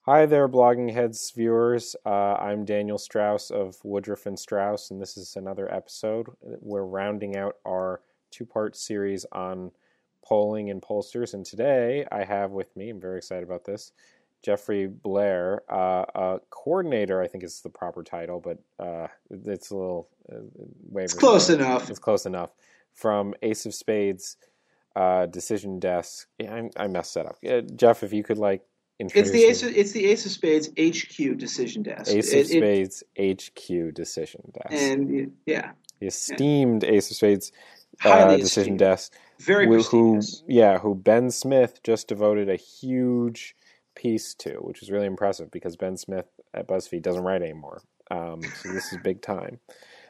Hi there, Blogging Heads viewers. I'm Daniel Strauss of Woodruff and Strauss, and this is another episode. We're rounding out our two-part series on polling and pollsters, and today I have with me, I'm very excited about this, Jeffrey Blair, a coordinator, I think is the proper title, but it's a little It's wavering close there. enough. It's close enough. From Ace of Spades Decision Desk. Yeah, I messed that up. Jeff, if you could It's the introduce Ace. me. It's the Ace of Spades HQ decision desk. Ace of Spades HQ Decision Desk. And yeah, The yeah, esteemed Ace of Spades highly Decision esteemed, Desk, very prestigious. who Ben Smith just devoted a huge piece to, which is really impressive because Ben Smith at BuzzFeed doesn't write anymore. So this is big time.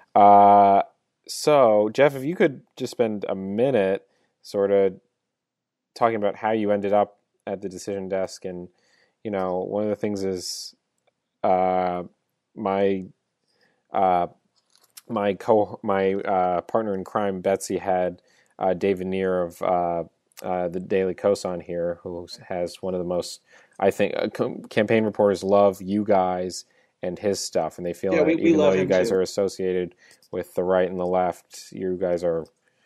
So Jeff, if you could just spend a minute sort of talking about how you ended up at the Decision Desk, and one of the things is my partner in crime, Betsy, had David Neer of the Daily Kos on here, who has one of the most, I think, campaign reporters love you guys and his stuff, and they feel Yeah, that we even though love you him guys too. are associated with the right and the left, you guys are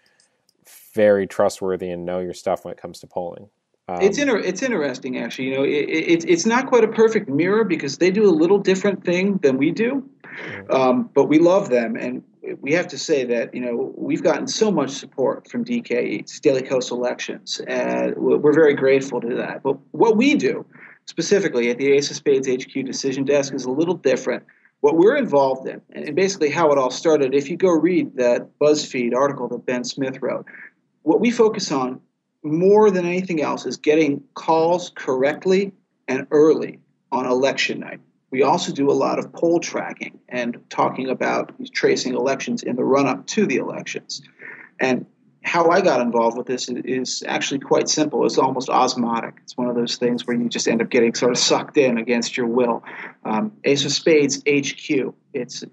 very trustworthy and know your stuff when it comes to polling. It's interesting actually. It's not quite a perfect mirror because they do a little different thing than we do. Mm, But we love them, and we have to say that we've gotten so much support from DKE, Daily Kos Elections, and we're very grateful to that. But what we do specifically at the Ace of Spades HQ Decision Desk is a little different. What we're involved in, and basically how it all started, if you go read that BuzzFeed article that Ben Smith wrote, what we focus on more than anything else is getting calls correctly and early on election night. We also do a lot of poll tracking and talking about tracing elections in the run up to the elections. And how I got involved with this is actually quite simple. It's almost osmotic. It's one of those things where you just end up getting sort of sucked in against your will. Ace of Spades HQ. It's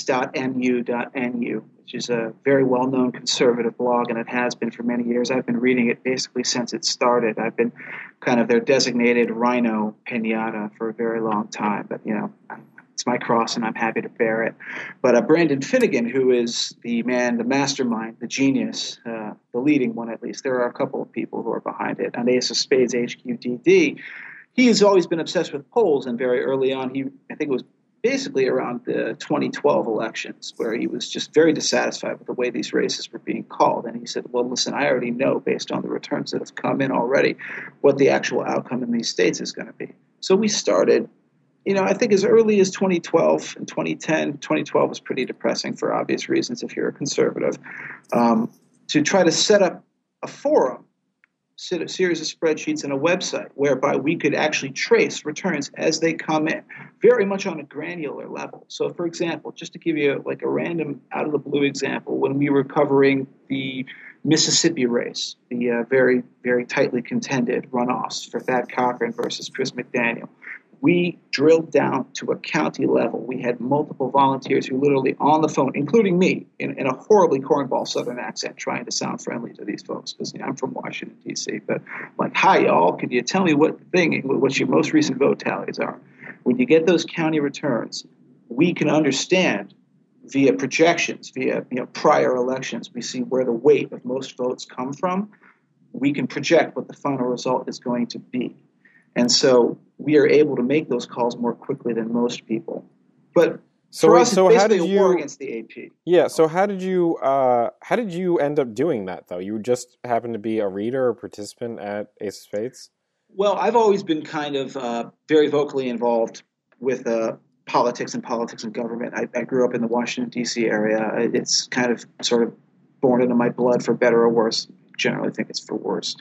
ace.mu.nu, which is a very well-known conservative blog, and it has been for many years. I've been reading it basically since it started. I've been kind of their designated rhino pinata for a very long time, but it's my cross, and I'm happy to bear it. But Brandon Finnegan, who is the man, the mastermind, the genius, the leading one at least, there are a couple of people who are behind it, on Ace of Spades HQDD, he has always been obsessed with polls, and very early on, I think it was basically around the 2012 elections, where he was just very dissatisfied with the way these races were being called. And he said, well, listen, I already know, based on the returns that have come in already, what the actual outcome in these states is going to be. So we started, I think as early as 2012 and 2010. 2012 was pretty depressing for obvious reasons if you're a conservative, to try to set up a forum, a series of spreadsheets and a website whereby we could actually trace returns as they come in, very much on a granular level. So, for example, just to give you like a random out of the blue example, when we were covering the Mississippi race, the very, very tightly contended runoffs for Thad Cochran versus Chris McDaniel, we drilled down to a county level. We had multiple volunteers who literally on the phone, including me, in a horribly cornball Southern accent, trying to sound friendly to these folks because I'm from Washington, D.C. But I'm like, hi, y'all, could you tell me what your most recent vote tallies are? When you get those county returns, we can understand via projections, via prior elections, we see where the weight of most votes come from. We can project what the final result is going to be. And so we are able to make those calls more quickly than most people. But for us, it's basically a war against the AP. Yeah. So how did you end up doing that though? You just happened to be a reader or participant at Ace of Spades? Well, I've always been kind of very vocally involved with politics and government. I grew up in the Washington, D.C. area. It's kind of sort of born into my blood, for better or worse. Generally think it's for worse.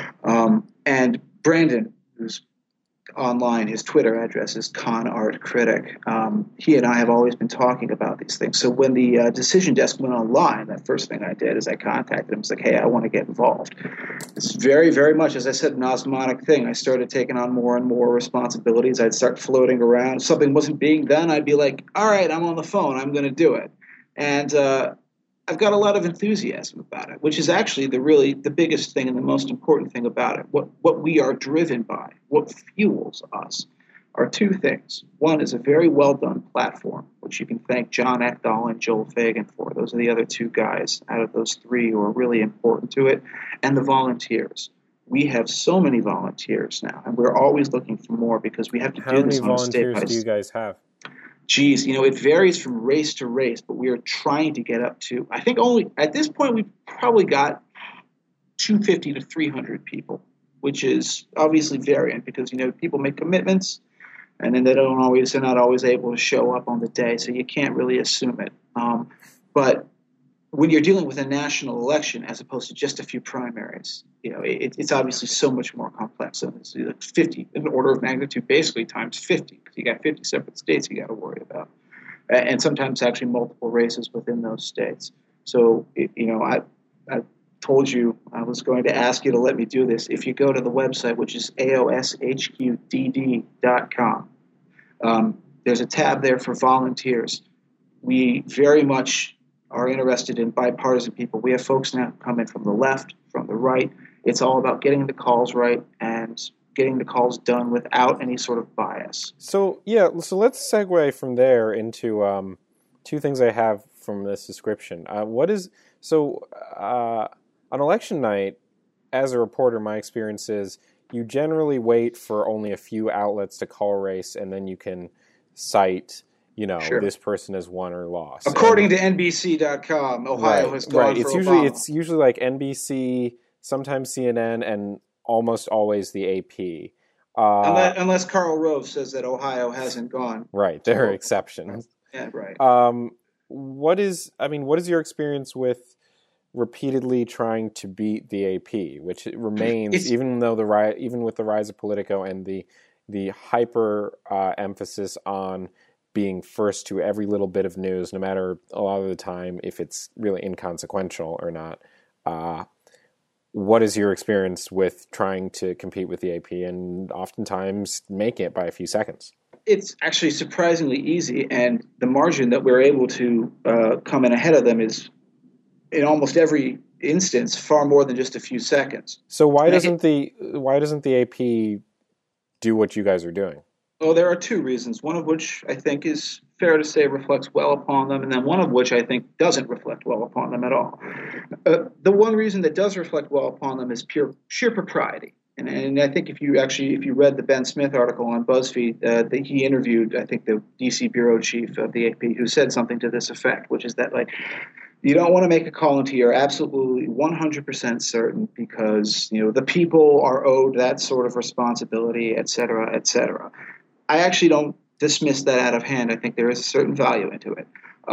And Brandon, who's online, his Twitter address is ConArtCritic. He and I have always been talking about these things. So when the Decision Desk went online, that first thing I did is I contacted him. I was like, hey, I want to get involved. It's very, very much, as I said, an osmotic thing. I started taking on more and more responsibilities. I'd start floating around. If something wasn't being done, I'd be like, all right, I'm on the phone. I'm going to do it. And I've got a lot of enthusiasm about it, which is actually the biggest thing and the most important thing about it. What we are driven by, what fuels us. are two things. One is a very well done platform, which you can thank John Ekdahl and Joel Fagan for. Those are the other two guys out of those three who are really important to it, and the volunteers. We have so many volunteers now, and we're always looking for more because we have to do this on a state by state. How many volunteers do you guys have? Geez, it varies from race to race, but we are trying to get up to, I think only, at this point, we've probably got 250 to 300 people, which is obviously variant because, people make commitments and then they're not always able to show up on the day, so you can't really assume it. But when you're dealing with a national election as opposed to just a few primaries, it's obviously so much more complex. So it's like 50, an order of magnitude, basically times 50, because you got 50 separate states you got to worry about, and sometimes actually multiple races within those states. So, I told you I was going to ask you to let me do this. If you go to the website, which is aoshqdd.com, there's a tab there for volunteers. We very much are interested in bipartisan people. We have folks now coming from the left, from the right. It's all about getting the calls right and getting the calls done without any sort of bias. So let's segue from there into two things I have from this description. On election night, as a reporter, my experience is you generally wait for only a few outlets to call a race, and then you can cite sure, this person has won or lost. According to NBC.com, Ohio has gone for Obama. It's usually like NBC, sometimes CNN, and almost always the AP. Unless Karl Rove says that Ohio hasn't gone. Right, there are exceptions. Yeah, right. What is your experience with repeatedly trying to beat the AP, which it remains, even with the rise of Politico and the hyper emphasis on being first to every little bit of news, no matter a lot of the time if it's really inconsequential or not. What is your experience with trying to compete with the AP and oftentimes making it by a few seconds? It's actually surprisingly easy, and the margin that we're able to come in ahead of them is, in almost every instance, far more than just a few seconds. So why doesn't the AP do what you guys are doing? Well, there are two reasons, one of which I think is fair to say reflects well upon them, and then one of which I think doesn't reflect well upon them at all. The one reason that does reflect well upon them is sheer propriety. And I think if you read the Ben Smith article on BuzzFeed, that he interviewed, I think, the DC bureau chief of the AP, who said something to this effect, which is that, you don't want to make a call until you're absolutely 100% certain because, the people are owed that sort of responsibility, et cetera, et cetera. I actually don't dismiss that out of hand. I think there is a certain value into it.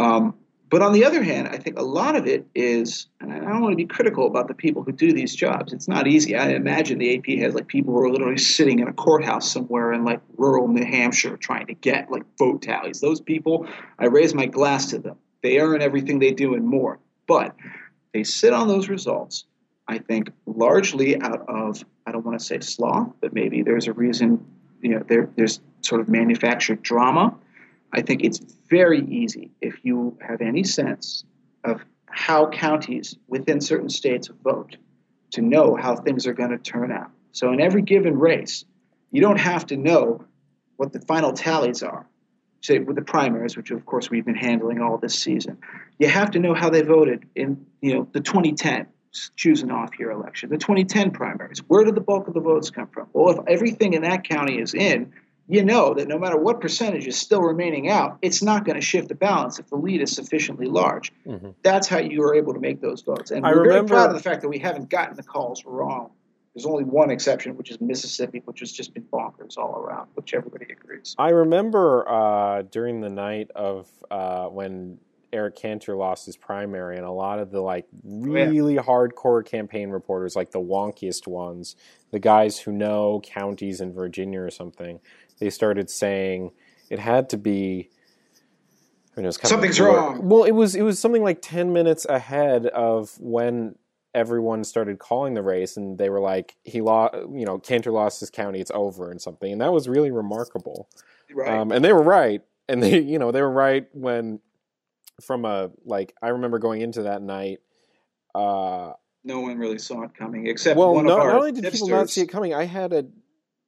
But on the other hand, I think a lot of it is, and I don't want to be critical about the people who do these jobs. It's not easy. I imagine the AP has people who are literally sitting in a courthouse somewhere in rural New Hampshire trying to get vote tallies. Those people, I raise my glass to them. They earn everything they do and more. But they sit on those results, I think, largely out of, I don't want to say sloth, but maybe there's a reason, there's sort of manufactured drama. I think it's very easy, if you have any sense of how counties within certain states vote, to know how things are going to turn out. So in every given race, you don't have to know what the final tallies are, say with the primaries, which of course we've been handling all this season. You have to know how they voted in the 2010 choose an off-year election, the 2010 primaries. Where did the bulk of the votes come from? Well, if everything in that county is in, you know that no matter what percentage is still remaining out, it's not going to shift the balance if the lead is sufficiently large. Mm-hmm. That's how you are able to make those votes. And we're very proud of the fact that we haven't gotten the calls wrong. There's only one exception, which is Mississippi, which has just been bonkers all around, which everybody agrees. I remember during the night of when Eric Cantor lost his primary, and a lot of the really hardcore campaign reporters, the wonkiest ones, the guys who know counties in Virginia or something, they started saying it had to be. I mean, it was kind something's wrong. Well, it was something like 10 minutes ahead of when everyone started calling the race, and they were like, Cantor lost his county, it's over, and something, and that was really remarkable. Right. And they were right, and they were right when. I remember going into that night. No one really saw it coming, except one of our not only did tipsters. people not see it coming, I had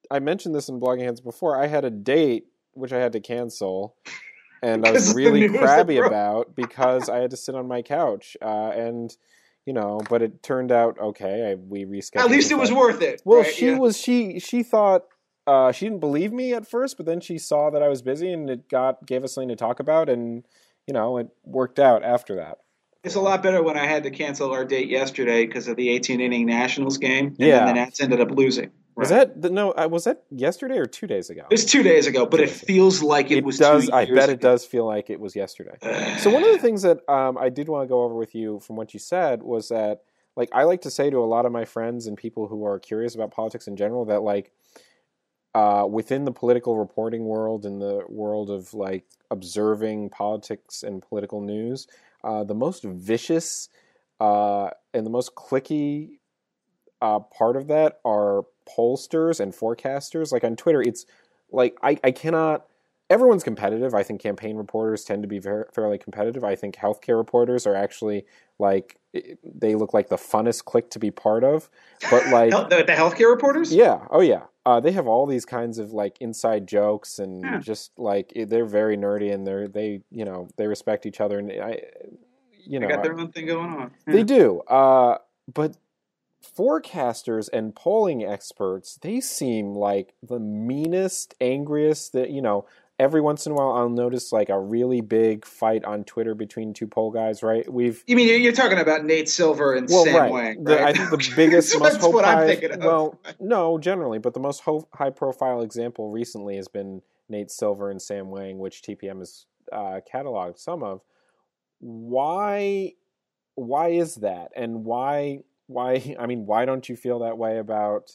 I mentioned this in Blogging Heads before. I had a date which I had to cancel, and I was Because of the really news crabby that broke. about because I had to sit on my couch. And but it turned out okay. We rescheduled. At least the it was flight. worth it. Well, right? she thought she didn't believe me at first, but then she saw that I was busy, and it gave us something to talk about, and it worked out after that. It's a lot better when I had to cancel our date yesterday because of the 18-inning Nationals game, and then the Yeah. Nats ended up losing. Was Right. was that yesterday or 2 days ago? It's 2 days ago, but it feels like it was does. 2 I years bet ago. it does feel like it was yesterday. So one of the things that I did want to go over with you from what you said was that, like, I like to say to a lot of my friends and people who are curious about politics in general that, like, within the political reporting world and the world of, like, observing politics and political news, the most vicious and the most cliquey part of that are pollsters and forecasters. Like on Twitter, it's like I cannot. Everyone's competitive. I think campaign reporters tend to be fairly competitive. I think healthcare reporters are actually they look like the funnest clique to be part of. But like the healthcare reporters, yeah, oh yeah, they have all these kinds of like inside jokes and just like they're very nerdy and they respect each other and they got their own thing going on. Yeah. They do, but forecasters and polling experts, they seem like the meanest, angriest. That every once in a while I'll notice like a really big fight on Twitter between two poll guys. Right? You mean you're talking about Nate Silver and Sam Wang, right? I think the biggest, so most that's what I'm thinking of. Well, no, generally, but the most high-profile example recently has been Nate Silver and Sam Wang, which TPM has cataloged some of. Why is that, and why? I mean, why don't you feel that way about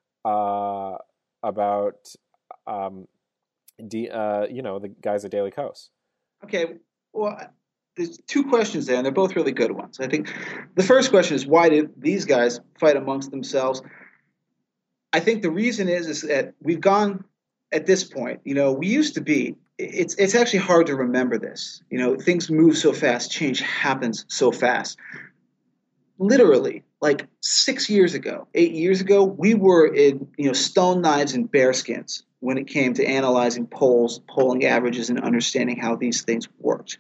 the guys at Daily Kos? Okay, well, there's two questions there, and they're both really good ones. I think the first question is, why did these guys fight amongst themselves? I think the reason is that we've gone at this point. We used to be. It's actually hard to remember this. Things move so fast, change happens so fast. Literally, like 6 years ago, 8 years ago, we were in stone knives and bearskins when it came to analyzing polls, polling averages, and understanding how these things worked.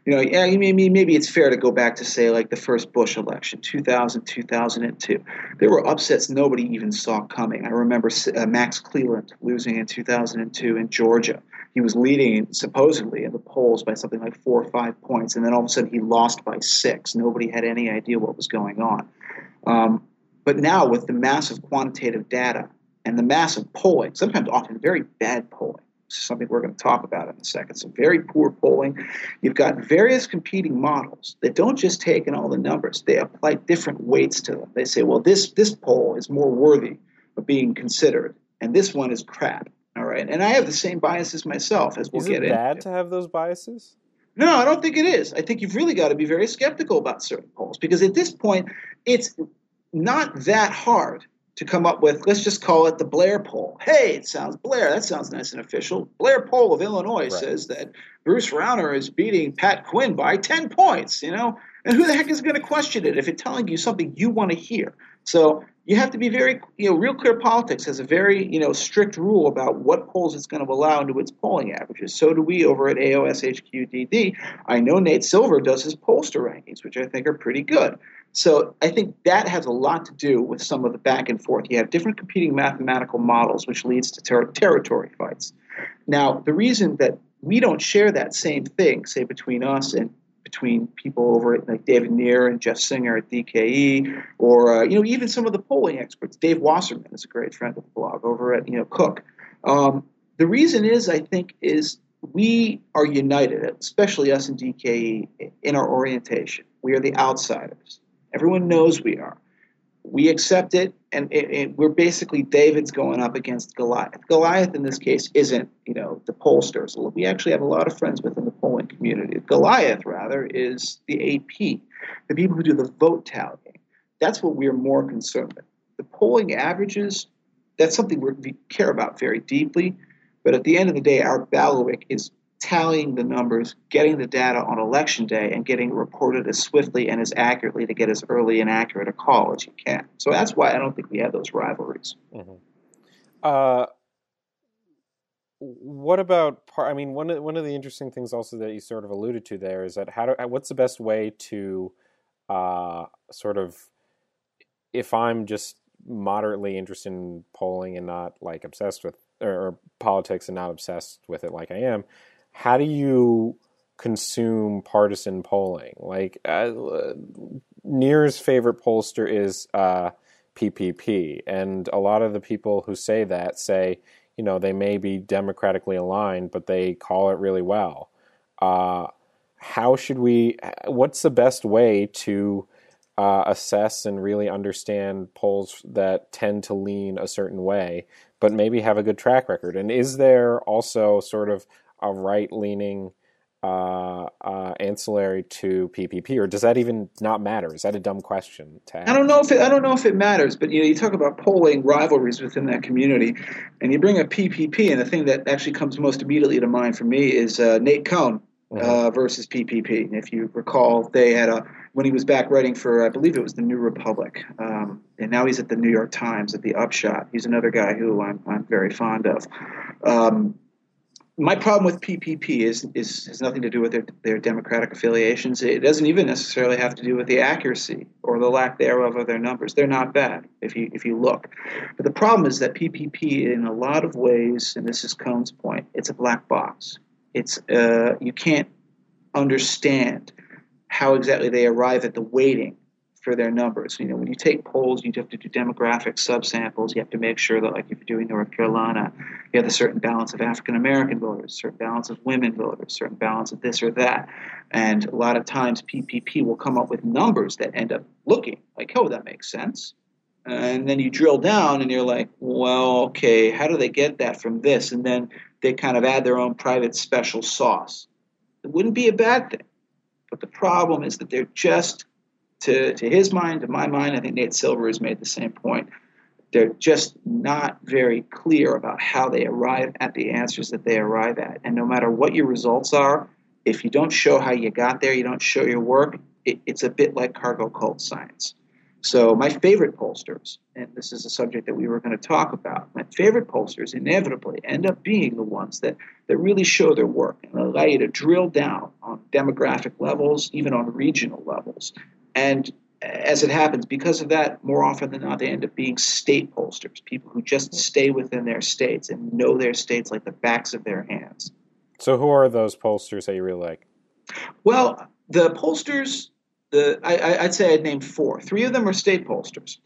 Maybe it's fair to go back to, say, like the first Bush election, 2000, 2002. There were upsets nobody even saw coming. I remember Max Cleland losing in 2002 in Georgia. He was leading, supposedly, in the polls by something like 4 or 5 points, and then all of a sudden he lost by 6. Nobody had any idea what was going on. But now, with the massive quantitative data and the massive polling, sometimes often very bad polling, this is something we're going to talk about in a second, some very poor polling, you've got various competing models that don't just take in all the numbers. They apply different weights to them. They say, well, this poll is more worthy of being considered, and this one is crap. All right, and I have the same biases myself, as we'll get into. Is it bad to have those biases? No, I don't think it is. I think you've really got to be very skeptical about certain polls, because at this point, it's not that hard to come up with, let's just call it the Blair poll. Hey, it sounds Blair. That sounds nice and official. Blair poll of Illinois says that Bruce Rauner is beating Pat Quinn by 10 points, And who the heck is going to question it if it's telling you something you want to hear? So you have to be very, Real Clear Politics has a very, strict rule about what polls it's going to allow into its polling averages. So do we over at AOSHQDD. I know Nate Silver does his pollster rankings, which I think are pretty good. So I think that has a lot to do with some of the back and forth. You have different competing mathematical models, which leads to territory fights. Now, the reason that we don't share that same thing, say, between us and between people over at like David Neer and Jeff Singer at DKE, or even some of the polling experts. Dave Wasserman is a great friend of the blog over at Cook. The reason is, I think, is we are united, especially us in DKE, in our orientation. We are the outsiders. Everyone knows we are. We accept it, and we're basically David's going up against Goliath. Goliath, in this case, isn't, the pollsters. We actually have a lot of friends within the polling community. Goliath, rather, is the AP, the people who do the vote tallying. That's what we're more concerned with. The polling averages, that's something we care about very deeply, but at the end of the day, our bailiwick is tallying the numbers, getting the data on election day, and getting it reported as swiftly and as accurately to get as early and accurate a call as you can. So that's why I don't think we have those rivalries. Mm-hmm. what about I mean, one of the interesting things also that you sort of alluded to there is that what's the best way to sort of, if I'm just moderately interested in polling and not like obsessed with or politics and not obsessed with it like I am, how do you consume partisan polling? Like Near's favorite pollster is PPP, and a lot of the people who say that say, they may be democratically aligned, but they call it really well. How should we? What's the best way to assess and really understand polls that tend to lean a certain way, but maybe have a good track record? And is there also sort of a right-leaning ancillary to PPP, or does that even not matter? Is that a dumb question to ask? I don't know if it matters, but you talk about polling rivalries within that community, and you bring up PPP, and the thing that actually comes most immediately to mind for me is Nate Cohn versus PPP. If you recall, they had when he was back writing for, I believe it was the New Republic, and now he's at the New York Times at the Upshot. He's another guy who I'm very fond of. My problem with PPP has nothing to do with their Democratic affiliations. It doesn't even necessarily have to do with the accuracy or the lack thereof of their numbers. They're not bad if you look. But the problem is that PPP, in a lot of ways, and this is Cohn's point, it's a black box. It's you can't understand how exactly they arrive at the weighting for their numbers. When you take polls, you have to do demographic subsamples. You have to make sure that, like if you're doing North Carolina, you have a certain balance of African American voters, a certain balance of women voters, a certain balance of this or that. And a lot of times PPP will come up with numbers that end up looking like, oh, that makes sense. And then you drill down and you're like, well, okay, how do they get that from this? And then they kind of add their own private special sauce. It wouldn't be a bad thing. But the problem is that they're just, to his mind, to my mind, I think Nate Silver has made the same point. They're just not very clear about how they arrive at the answers that they arrive at. And no matter what your results are, if you don't show how you got there, you don't show your work, it's a bit like cargo cult science. So my favorite pollsters, and this is a subject that we were going to talk about, my favorite pollsters inevitably end up being the ones that really show their work and allow you to drill down on demographic levels, even on regional levels. And as it happens, because of that, more often than not, they end up being state pollsters, people who just stay within their states and know their states like the backs of their hands. So who are those pollsters that you really like? Well, the pollsters, I'd say I'd name four. Three of them are state pollsters.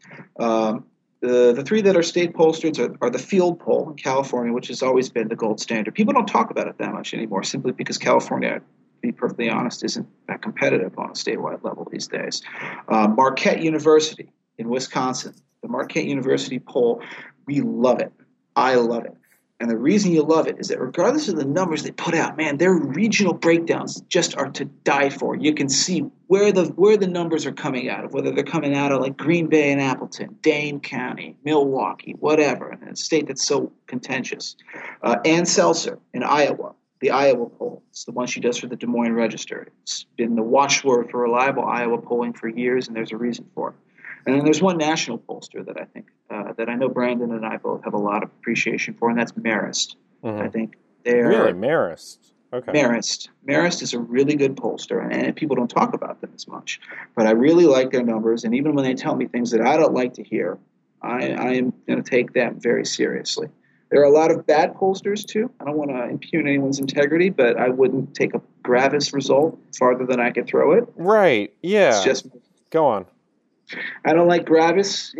The three that are state pollsters are the Field poll in California, which has always been the gold standard. People don't talk about it that much anymore, simply because California, to be perfectly honest, isn't that competitive on a statewide level these days. Marquette University in Wisconsin, the Marquette University poll, we love it. I love it. And the reason you love it is that regardless of the numbers they put out, man, their regional breakdowns just are to die for. You can see where the numbers are coming out of, whether they're coming out of like Green Bay and Appleton, Dane County, Milwaukee, whatever, in a state that's so contentious. Ann Seltzer in Iowa, the Iowa poll. It's the one she does for the Des Moines Register. It's been the watchword for reliable Iowa polling for years, and there's a reason for it. And then there's one national pollster that I think that I know Brandon and I both have a lot of appreciation for, and that's Marist. Mm-hmm. I think they're really Marist. Okay. Marist is a really good pollster, and people don't talk about them as much. But I really like their numbers, and even when they tell me things that I don't like to hear, I am going to take them very seriously. There are a lot of bad pollsters too. I don't want to impugn anyone's integrity, but I wouldn't take a Gravis result farther than I could throw it. Right. Yeah. It's just go on. I don't like Gravis.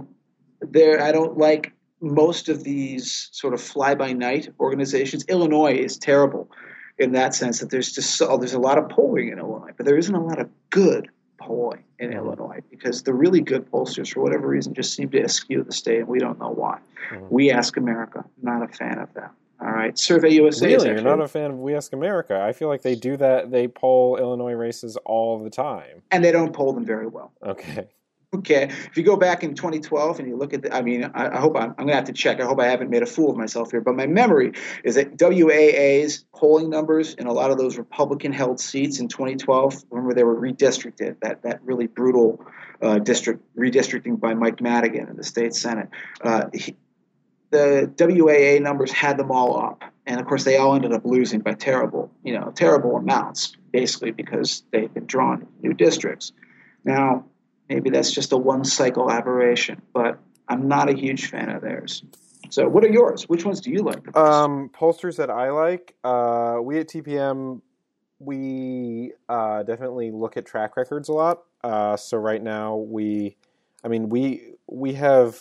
I don't like most of these sort of fly-by-night organizations. Illinois is terrible in that sense that there's a lot of polling in Illinois, but there isn't a lot of good polling in Illinois because the really good pollsters, for whatever reason, just seem to eschew the state, and we don't know why. Mm-hmm. We Ask America, not a fan of that. All right, Survey USA. Really, you're not a fan of We Ask America? I feel like they do that. They poll Illinois races all the time, and they don't poll them very well. Okay, if you go back in 2012 and you look at I hope I'm going to have to check. I hope I haven't made a fool of myself here. But my memory is that WAA's polling numbers in a lot of those Republican-held seats in 2012, remember they were redistricted, that really brutal redistricting by Mike Madigan in the state Senate. the WAA numbers had them all up, and of course they all ended up losing by terrible amounts, basically because they've been drawn into new districts. Now, maybe that's just a one cycle aberration, but I'm not a huge fan of theirs. So, what are yours? Which ones do you like the most? Pollsters that I like. We at TPM, we definitely look at track records a lot. So right now we have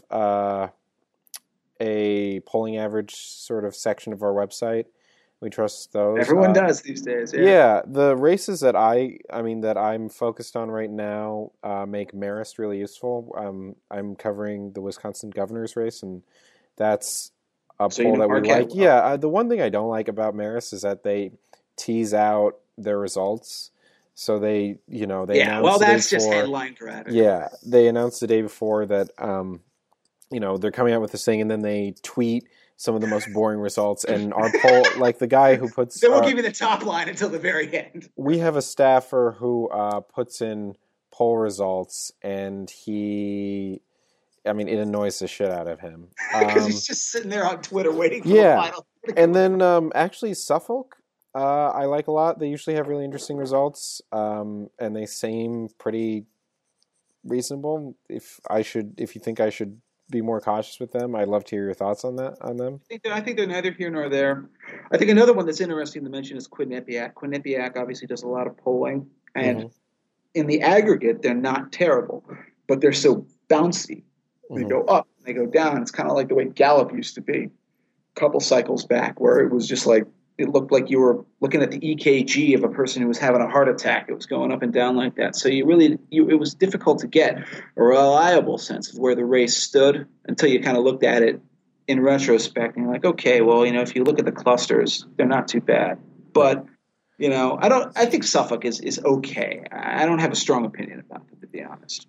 a polling average sort of section of our website. We trust those. Everyone does these days. Yeah. Yeah, the races that I'm focused on right now make Marist really useful. I'm covering the Wisconsin governor's race, and that's a poll that we like. Well. Yeah, the one thing I don't like about Marist is that they tease out their results. So they yeah. Well, that's just headline grabbing. Yeah, they announced the day before that they're coming out with this thing, and then they tweet some of the most boring results. And our poll, like the guy who puts, they won't give you the top line until the very end. We have a staffer who puts in poll results, and it annoys the shit out of him because he's just sitting there on Twitter waiting for the final. And then actually Suffolk, I like a lot. They usually have really interesting results, and they seem pretty reasonable. If you think I should be more cautious with them, I'd love to hear your thoughts on them. I think they're neither here nor there. I think another one that's interesting to mention is Quinnipiac. Quinnipiac obviously does a lot of polling, and in the aggregate, they're not terrible, but they're so bouncy. They go up, they go down. It's kind of like the way Gallup used to be a couple cycles back, where it was just like, it looked like you were looking at the EKG of a person who was having a heart attack. It was going up and down like that. So it was difficult to get a reliable sense of where the race stood until you kind of looked at it in retrospect and you're like, okay, well, if you look at the clusters, they're not too bad. But, I think Suffolk is okay. I don't have a strong opinion about them, to be honest.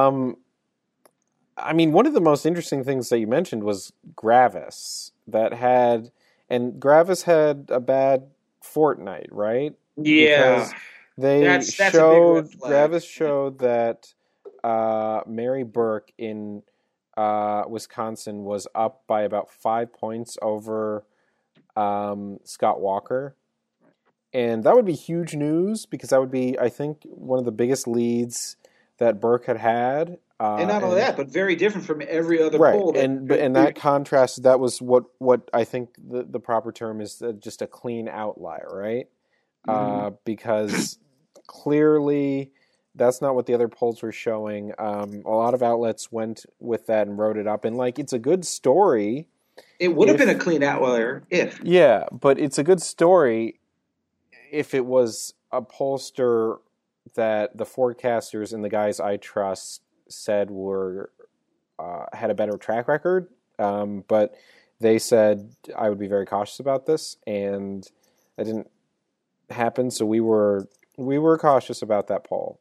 One of the most interesting things that you mentioned was Gravis and Gravis had a bad fortnight, right? Yeah. Because Gravis showed that Mary Burke in Wisconsin was up by about 5 points over Scott Walker. And that would be huge news because that would be, I think, one of the biggest leads that Burke had. And not only that, but very different from every other poll. And that contrast, that was what I think the proper term is, just a clean outlier, right? Because clearly that's not what the other polls were showing. A lot of outlets went with that and wrote it up. And, it's a good story. It would have been a clean outlier if. Yeah, but it's a good story if it was a pollster that the forecasters and the guys I trust said were had a better track record, but they said I would be very cautious about this, and that didn't happen. So we were cautious about that poll.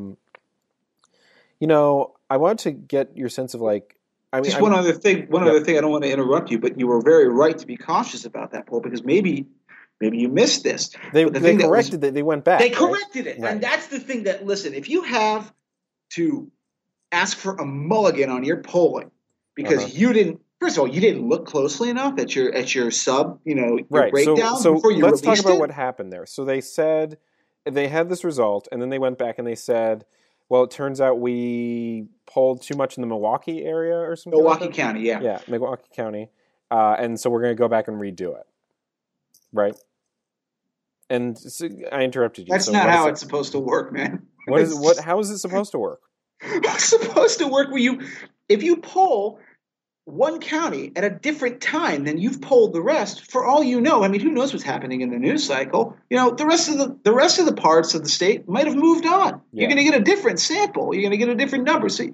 I want to get your sense of one other thing. I don't want to interrupt you, but you were very right to be cautious about that poll because maybe you missed this. They corrected it. They went back. They corrected it, right? And that's the thing that, listen, if you have to ask for a mulligan on your polling because you didn't. First of all, you didn't look closely enough at your sub, your breakdown before you let's released talk about it. What happened there. So they said they had this result, and then they went back and they said, "Well, it turns out we polled too much in the Milwaukee area or something." Milwaukee County, yeah. Yeah, Milwaukee County, and so we're going to go back and redo it, right? And so I interrupted you. That's not how it's supposed to work, man. How is it supposed to work? It's supposed to work where if you poll one county at a different time than you've polled the rest, for all you know, who knows what's happening in the news cycle? The rest of the parts of the state might have moved on. Yeah. You're going to get a different sample. You're going to get a different number. So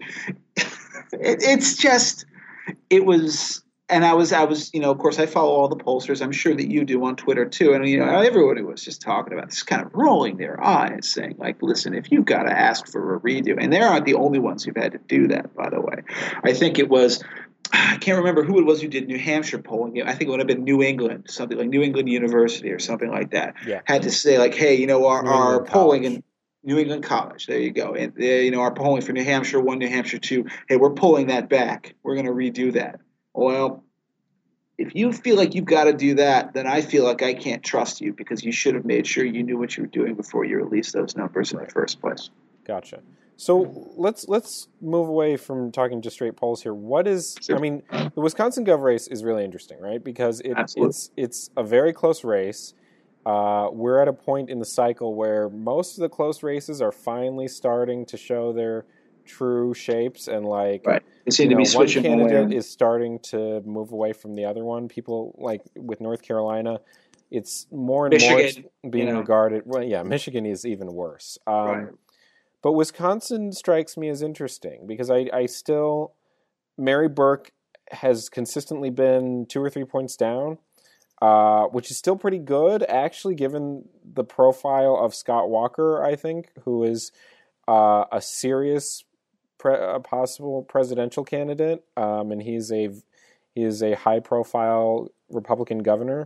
it was. And I was, of course, I follow all the pollsters. I'm sure that you do on Twitter too. And everybody was just talking about this, kind of rolling their eyes, saying, listen, if you've got to ask for a redo, and they aren't the only ones who've had to do that, by the way. I think it was, I can't remember who it was who did New Hampshire polling. I think it would have been New England, something like New England University or something like that. Yeah. Had to say, hey, our polling in New England College, there you go. And our polling for New Hampshire 1, New Hampshire 2. Hey, we're pulling that back. We're going to redo that. Well, if you feel like you've got to do that, then I feel like I can't trust you because you should have made sure you knew what you were doing before you released those numbers in the first place. Gotcha. So let's move away from talking just straight polls here. What is? Sure. I mean, the Wisconsin Gov race is really interesting, right? Because Absolutely. it's a very close race. We're at a point in the cycle where most of the close races are finally starting to show their true shapes, and like Right. They seem to be one switching candidate is starting to move away from the other one. People like with North Carolina, it's more and Michigan, more being regarded. Well, yeah, Michigan is even worse. Right. But Wisconsin strikes me as interesting because I still, Mary Burke has consistently been 2 or 3 points down, which is still pretty good, actually, given the profile of Scott Walker, I think, who is a serious a possible presidential candidate, and he is a high profile Republican governor.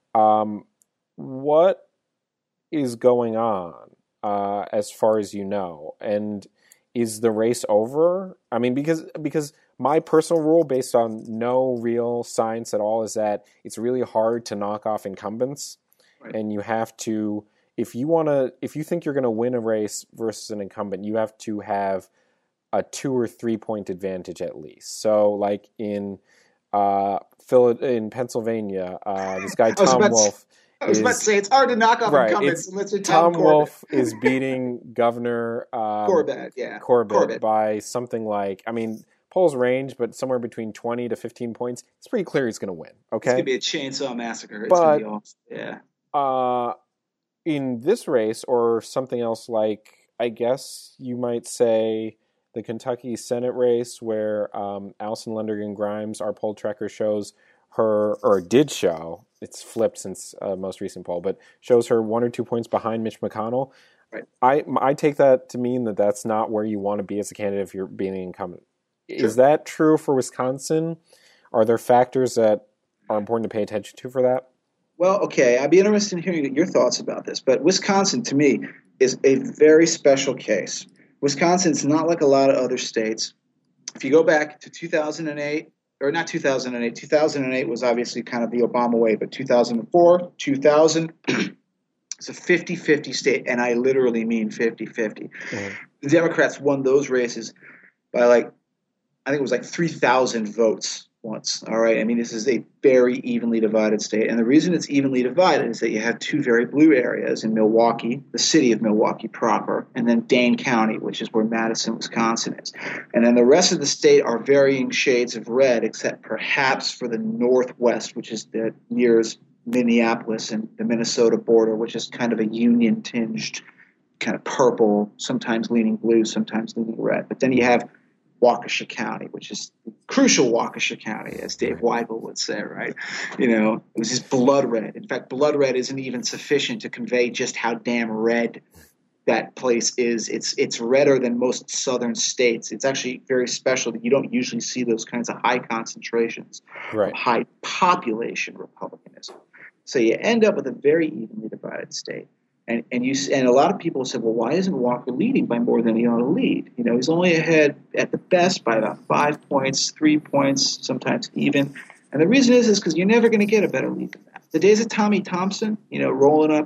What is going on as far as you know, and is the race over? I mean, because my personal rule, based on no real science at all, is that it's really hard to knock off incumbents, Right. and you have to, if you think you're going to win a race versus an incumbent, you have to have a 2 or 3 point advantage at least. So, like in Pennsylvania, this guy Tom Wolf. I was about to say it's hard to knock off incumbents unless you're Tom Corbett. Wolf is beating Governor Corbett by something like, I mean, polls range, but somewhere between 20 to 15 points. It's pretty clear he's going to win. Okay, it's going to be a chainsaw massacre. It's going to be awesome. Yeah. In this race, or something else like, I guess you might say, the Kentucky Senate race, where Allison Lundergan Grimes, our poll tracker, shows her, or did show, it's flipped since most recent poll, but shows her 1 or 2 points behind Mitch McConnell. Right. I take that to mean that that's not where you want to be as a candidate if you're being an incumbent. Sure. Is that true for Wisconsin? Are there factors that are important to pay attention to for that? Well, okay, I'd be interested in hearing your thoughts about this, but Wisconsin, to me, is a very special case. Wisconsin's not like a lot of other states. If you go back to 2008, or not 2008, 2008 was obviously kind of the Obama way, but 2004, 2000, it's a 50-50 state, and I literally mean 50-50. Mm-hmm. The Democrats won those races by I think it was 3,000 votes once. All right. I mean, this is a very evenly divided state. And the reason it's evenly divided is that you have two very blue areas in Milwaukee, the city of Milwaukee proper, and then Dane County, which is where Madison, Wisconsin is. And then the rest of the state are varying shades of red, except perhaps for the Northwest, which is the nearest Minneapolis and the Minnesota border, which is kind of a union-tinged kind of purple, sometimes leaning blue, sometimes leaning red. But then you have Waukesha County, which is crucial Waukesha County, as Dave Weigel would say, right? You know, it was just blood red. In fact, blood red isn't even sufficient to convey just how damn red that place is. It's redder than most southern states. It's actually very special that you don't usually see those kinds of high concentrations of high population Republicanism. So you end up with a very evenly divided state. And a lot of people said, well, why isn't Walker leading by more than he ought to lead? You know, he's only ahead at the best by about 5 points, 3 points, sometimes even. And the reason is because you're never going to get a better lead than that. The days of Tommy Thompson, you know, rolling up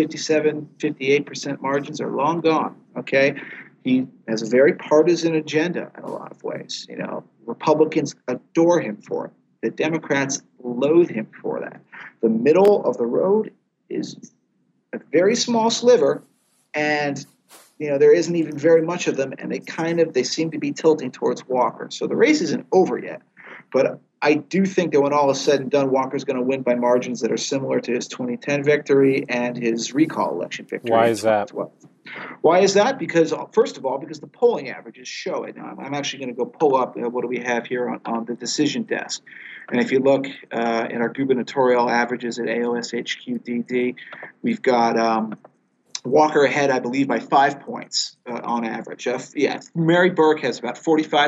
57, 58% margins are long gone, okay? He has a very partisan agenda in a lot of ways. You know, Republicans adore him for it. The Democrats loathe him for that. The middle of the road is a very small sliver, and you know there isn't even very much of them, and they seem to be tilting towards Walker. So the race isn't over yet, but I do think that when all is said and done, Walker's going to win by margins that are similar to his 2010 victory and his recall election victory. Why is that? Why is that? Because first of all, because the polling averages show it. Now, I'm actually going to go pull up what do we have here on the decision desk. And if you look at our gubernatorial averages at AOSHQDD, we've got Walker ahead, I believe, by 5 points on average. Mary Burke has about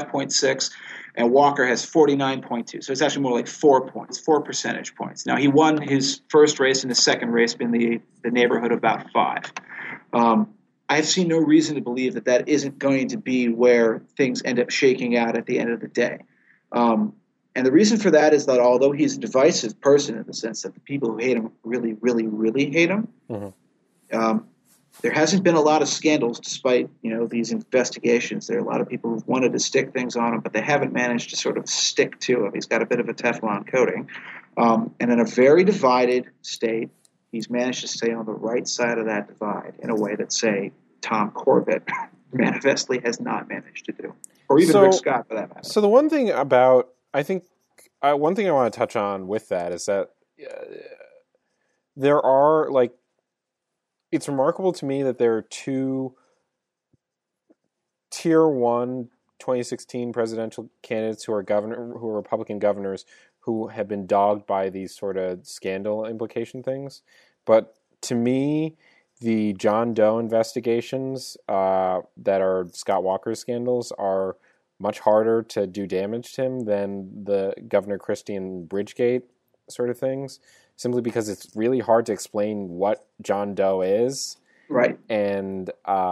45.6, and Walker has 49.2. So it's actually more like 4 points, 4 percentage points. Now, he won his first race and his second race in the neighborhood of about 5. I have seen no reason to believe that isn't going to be where things end up shaking out at the end of the day. And the reason for that is that although he's a divisive person in the sense that the people who hate him really, really, really hate him, um, there hasn't been a lot of scandals despite these investigations. There are a lot of people who've wanted to stick things on him, but they haven't managed to sort of stick to him. He's got a bit of a Teflon coating. And in a very divided state, he's managed to stay on the right side of that divide in a way that, say, Tom Corbett manifestly has not managed to do, or even Rick Scott for that matter. So the one thing about, I think, one thing I want to touch on with that is that there are, like, it's remarkable to me that there are two tier one 2016 presidential candidates who are Republican governors who have been dogged by these sort of scandal implication things. But to me, the John Doe investigations that are Scott Walker's scandals are much harder to do damage to him than the Governor Christie and Bridgegate sort of things, simply because it's really hard to explain what John Doe is. Right. And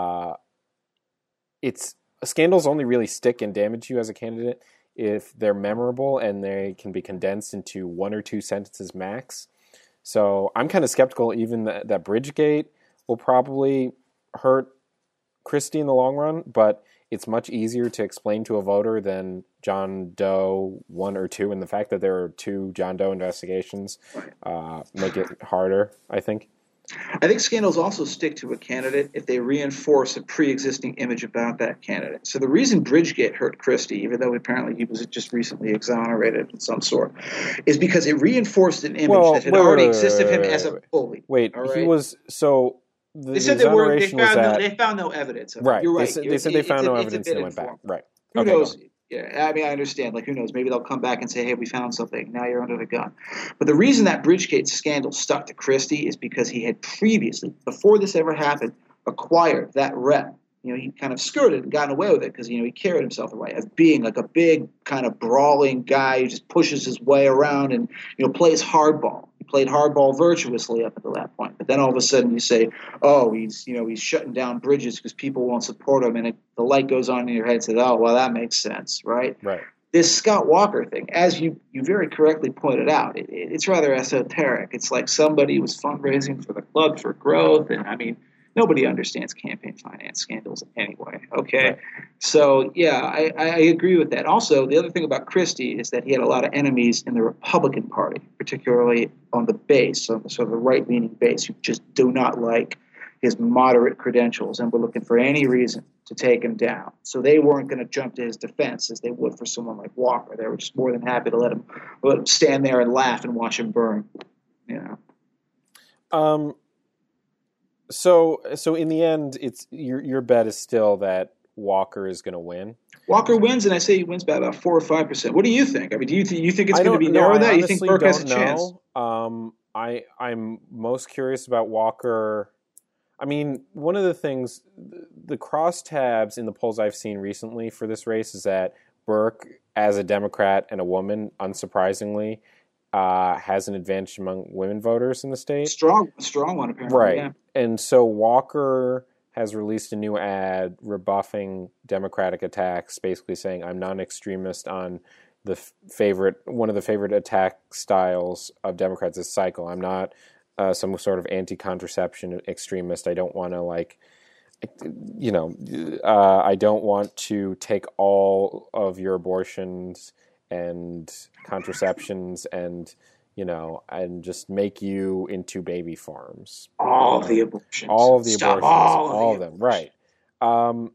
scandals only really stick and damage you as a candidate if they're memorable and they can be condensed into one or two sentences max. So I'm kind of skeptical even that Bridgegate will probably hurt Christie in the long run, but it's much easier to explain to a voter than John Doe 1 or 2, and the fact that there are two John Doe investigations make it harder, I think. I think scandals also stick to a candidate if they reinforce a pre-existing image about that candidate. So the reason Bridgegate hurt Christie, even though apparently he was just recently exonerated of some sort, is because it reinforced an image that had already existed of him as a bully. Wait, he was so. They said they found no evidence of it. Right. You're right. They said they found no evidence and they went back. Right. Who knows? Yeah, I mean, I understand. Like, who knows? Maybe they'll come back and say, hey, we found something. Now you're under the gun. But the reason that Bridgegate scandal stuck to Christie is because he had previously, before this ever happened, acquired that rep. He kind of skirted and gotten away with it because, he carried himself away as being like a big kind of brawling guy who just pushes his way around and, plays hardball. He played hardball virtuously up until that point. But then all of a sudden you say, oh, he's shutting down bridges because people won't support him. And the light goes on in your head and says, oh, well, that makes sense, right? Right. This Scott Walker thing, as you very correctly pointed out, it's rather esoteric. It's like somebody was fundraising for the Club for Growth. And, I mean, nobody understands campaign finance scandals anyway, okay? Right. So, yeah, I agree with that. Also, the other thing about Christie is that he had a lot of enemies in the Republican Party, particularly on the base, on the sort of the right-leaning base, who just do not like his moderate credentials and were looking for any reason to take him down. So they weren't going to jump to his defense as they would for someone like Walker. They were just more than happy to let him stand there and laugh and watch him burn, So in the end, it's your bet is still that Walker is going to win. Walker wins, and I say he wins by about 4 or 5%. What do you think? I mean, do you think it's going to be narrow than that? You think Burke has a chance? I'm most curious about Walker. I mean, one of the things, the crosstabs in the polls I've seen recently for this race is that Burke, as a Democrat and a woman, unsurprisingly, has an advantage among women voters in the state. Strong one, apparently. Right. Yeah. And so Walker has released a new ad rebuffing Democratic attacks, basically saying, I'm not an extremist on one of the favorite attack styles of Democrats this cycle. I'm not some sort of anti-contraception extremist. I don't want to I don't want to take all of your abortions and contraceptions and just make you into baby farms. All of the abortions. All of the abortions. All of them. Right. I'm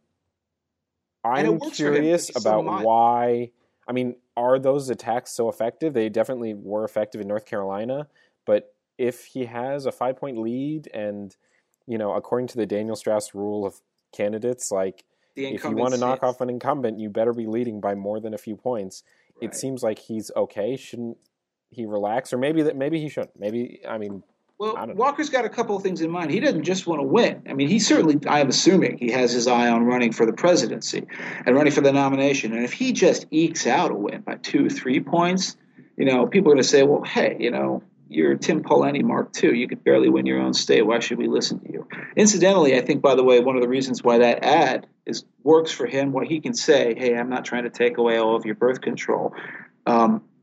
curious about why. I mean, are those attacks so effective? They definitely were effective in North Carolina, but if he has a 5-point lead and, according to the Daniel Strauss rule of candidates, like if you want to knock off an incumbent, you better be leading by more than a few points. Right. It seems like he's okay. Shouldn't he relax? Or maybe he shouldn't. Well, Walker's got a couple of things in mind. He doesn't just want to win. I mean, he certainly, I am assuming, he has his eye on running for the presidency and running for the nomination. And if he just ekes out a win by 2-3 points, people are going to say, well, hey, you're Tim Pawlenty Mark II. You could barely win your own state. Why should we listen to you? Incidentally, I think, by the way, one of the reasons why that ad works for him, why he can say, hey, I'm not trying to take away all of your birth control.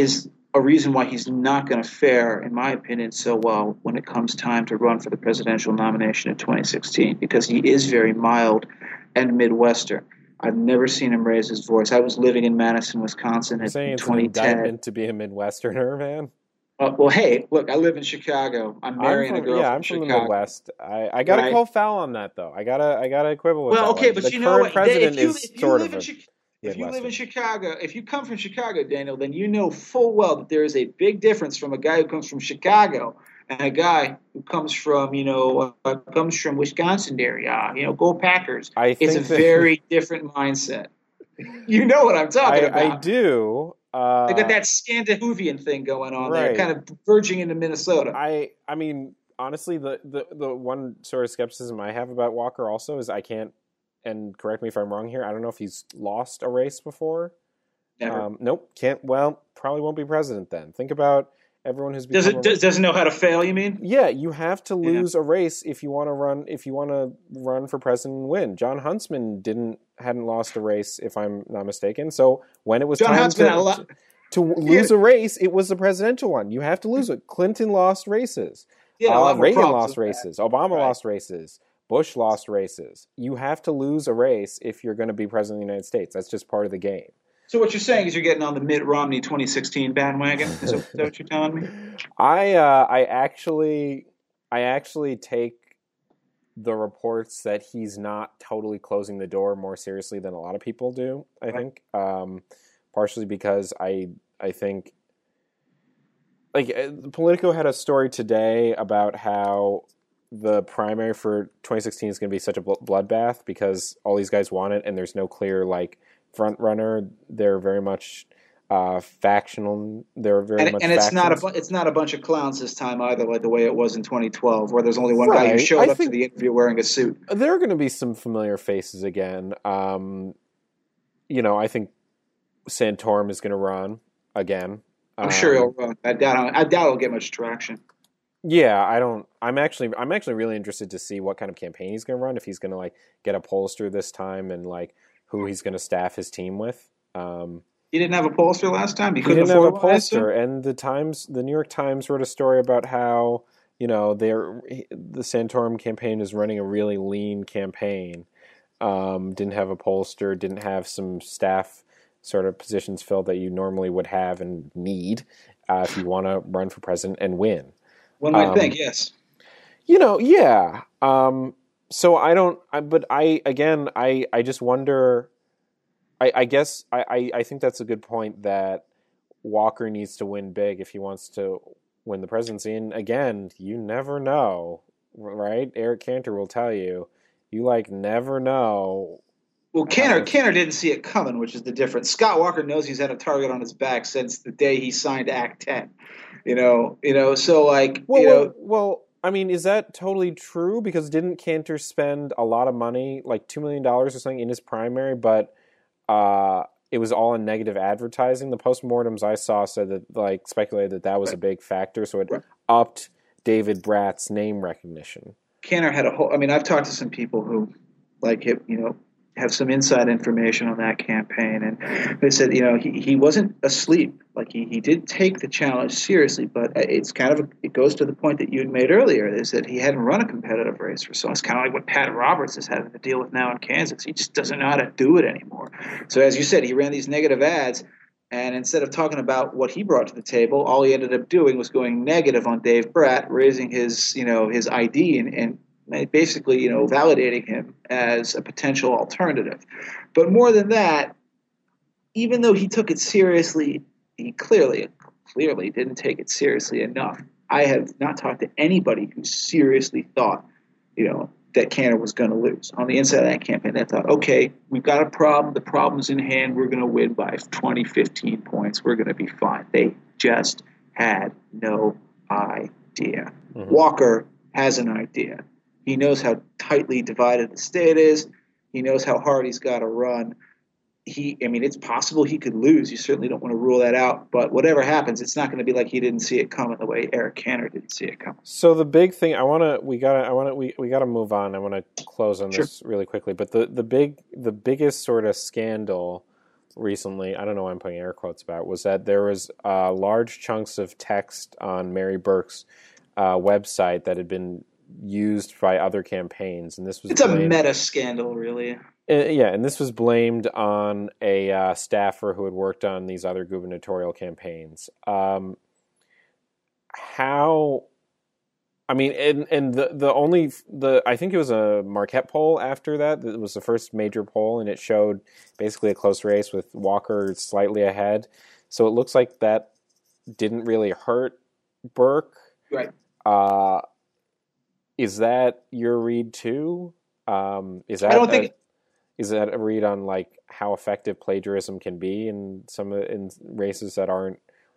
is a reason why he's not going to fare, in my opinion, so well when it comes time to run for the presidential nomination in 2016, because he is very mild and Midwestern. I've never seen him raise his voice. I was living in Madison, Wisconsin You're in saying it's an 2010. indictment to be a Midwesterner, man? Well, hey, look, I live in Chicago. I'm marrying a girl I'm from from Chicago. the Midwest. I gotta Right. call foul on that though. I gotta quibble with that Well, okay, one. but The you know current what? president is If you sort live of in a if you live in Midwestern. Chicago, if you come from Chicago, Daniel, then you know full well that there is a big difference from a guy who comes from Chicago and a guy who comes from Wisconsin area. Go Packers. I It's a think that very different mindset. You know what I'm talking I about. do. They got that Scandinavian thing going on there, Right. kind of verging into Minnesota. I mean, honestly, the one sort of skepticism I have about Walker also is I can't, and correct me if I'm wrong here, I don't know if he's lost a race before. Never. Nope, can't. Well, probably won't be president then. Think about everyone who's Does become it doesn't know how to fail? You mean? Yeah, you have to Yeah. lose a race if you want to run. If you want to run for president and win. John Huntsman hadn't lost a race, if I'm not mistaken. So when it was John time Huntsman had a lot. to lose a race, it was the presidential one. You have to lose it. Clinton lost races. Yeah, a lot more Reagan problems lost with races. Obama Right. lost races. Bush lost races. You have to lose a race if you're going to be president of the United States. That's just part of the game. So what you're saying is you're getting on the Mitt Romney 2016 bandwagon? Is that what you're telling me? I actually take the reports that he's not totally closing the door more seriously than a lot of people do. I think partially because I think like Politico had a story today about how the primary for 2016 is going to be such a bloodbath because all these guys want it and there's no clear like front runner. They're very much factional. They're very much and it's factions. not a bunch of clowns this time either, like the way it was in 2012, where there's only one guy who Right. showed up to the interview wearing a suit. There are going to be some familiar faces again. I think Santorum is going to run again. I'm sure he'll run. I doubt he'll get much traction. Yeah, I don't. I'm actually really interested to see what kind of campaign he's going to run. If he's going to like get a pollster this time and like who he's going to staff his team with. He didn't have a pollster last time. He didn't have a pollster, and the New York Times wrote a story about how the Santorum campaign is running a really lean campaign. Didn't have a pollster, didn't have some staff sort of positions filled that you normally would have and need if you want to run for president and win. One might think, yes. Yeah. So I don't. But I just wonder. I guess I think that's a good point that Walker needs to win big if he wants to win the presidency. And again, you never know, right? Eric Cantor will tell you, you never know. Well, Cantor didn't see it coming, which is the difference. Scott Walker knows he's had a target on his back since the day he signed Act 10. So Well, I mean, is that totally true? Because didn't Cantor spend a lot of money, like $2 million or something, in his primary, but it was all in negative advertising? The postmortems I saw said that, speculated that was a big factor, so it upped David Bratt's name recognition. Cantor had I've talked to some people who, have some inside information on that campaign, and they said, he wasn't asleep. He did take the challenge seriously, but it goes to the point that you had made earlier, is that he hadn't run a competitive race for so long. It's kind of like what Pat Roberts is having to deal with now in Kansas. He just doesn't know how to do it anymore. So as you said, he ran these negative ads, and instead of talking about what he brought to the table, all he ended up doing was going negative on Dave Bratt, raising his ID and basically, validating him as a potential alternative. But more than that, even though he took it seriously, he clearly didn't take it seriously enough. I have not talked to anybody who seriously thought, that Cantor was going to lose. On the inside of that campaign, they thought, okay, we've got a problem. The problem's in hand. We're going to win by 20, 15 points. We're going to be fine. They just had no idea. Mm-hmm. Walker has an idea. He knows how tightly divided the state is. He knows how hard he's got to run. It's possible he could lose. You certainly don't want to rule that out. But whatever happens, it's not going to be like he didn't see it coming the way Eric Cantor didn't see it coming. So the big thing we gotta move on. I want to close on this really quickly. But the biggest sort of scandal recently, I don't know why I'm putting air quotes about, was that there was large chunks of text on Mary Burke's website that had been used by other campaigns, and this was It's a meta scandal, really. Yeah, and this was blamed on a staffer who had worked on these other gubernatorial campaigns. How? I mean, and the I think it was a Marquette poll after that. It was the first major poll, and it showed basically a close race with Walker slightly ahead. So it looks like that didn't really hurt Burke. Right. Is that your read too? Is that I don't think. Is that a read on like how effective plagiarism can be in in races that aren't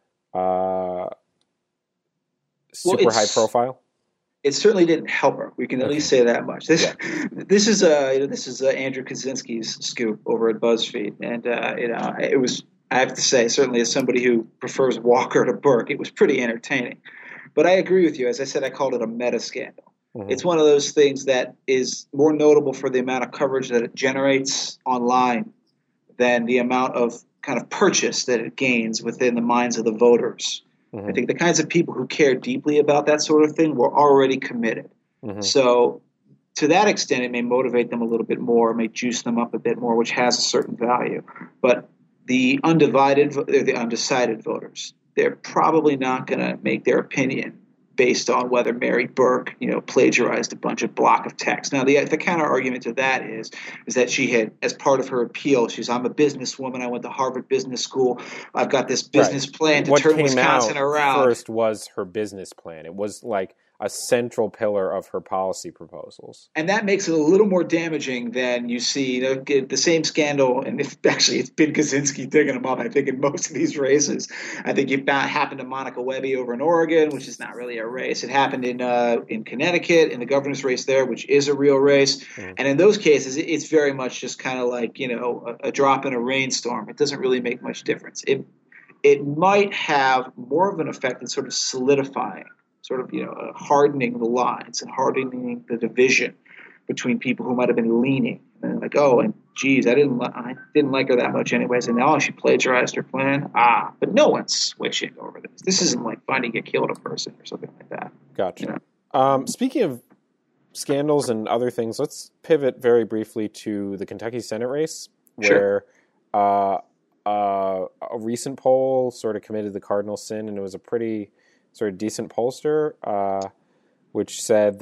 super high profile? It certainly didn't help her. We can at least say that much. This is Andrew Kaczynski's scoop over at BuzzFeed, and it was. I have to say, certainly as somebody who prefers Walker to Burke, it was pretty entertaining. But I agree with you. As I said, I called it a meta scandal. Mm-hmm. It's one of those things that is more notable for the amount of coverage that it generates online than the amount of kind of purchase that it gains within the minds of the voters. Mm-hmm. I think the kinds of people who care deeply about that sort of thing were already committed. Mm-hmm. So to that extent, it may motivate them a little bit more, may juice them up a bit more, which has a certain value. But the undecided voters, they're probably not going to make their opinion based on whether Mary Burke, plagiarized a bunch of block of text. Now, the counter argument to that is that she had, as part of her appeal, I'm a businesswoman. I went to Harvard Business School. I've got this business plan to turn Wisconsin around. What first was her business plan. It was like a central pillar of her policy proposals. And that makes it a little more damaging than you see the same scandal. And it's been Kaczynski digging them up, I think, in most of these races. I think it happened to Monica Webby over in Oregon, which is not really a race. It happened in Connecticut, in the governor's race there, which is a real race. Mm. And in those cases, it's very much just kind of like, a drop in a rainstorm. It doesn't really make much difference. It might have more of an effect in sort of solidifying, sort of, hardening the lines and hardening the division between people who might have been leaning and like, oh, and geez, I didn't like her that much anyways, and now she plagiarized her plan. But no one's switching over this. This isn't like finding you killed a person or something like that. Gotcha. Speaking of scandals and other things, let's pivot very briefly to the Kentucky Senate race, where a recent poll sort of committed the cardinal sin, and it was a pretty sort of decent pollster, which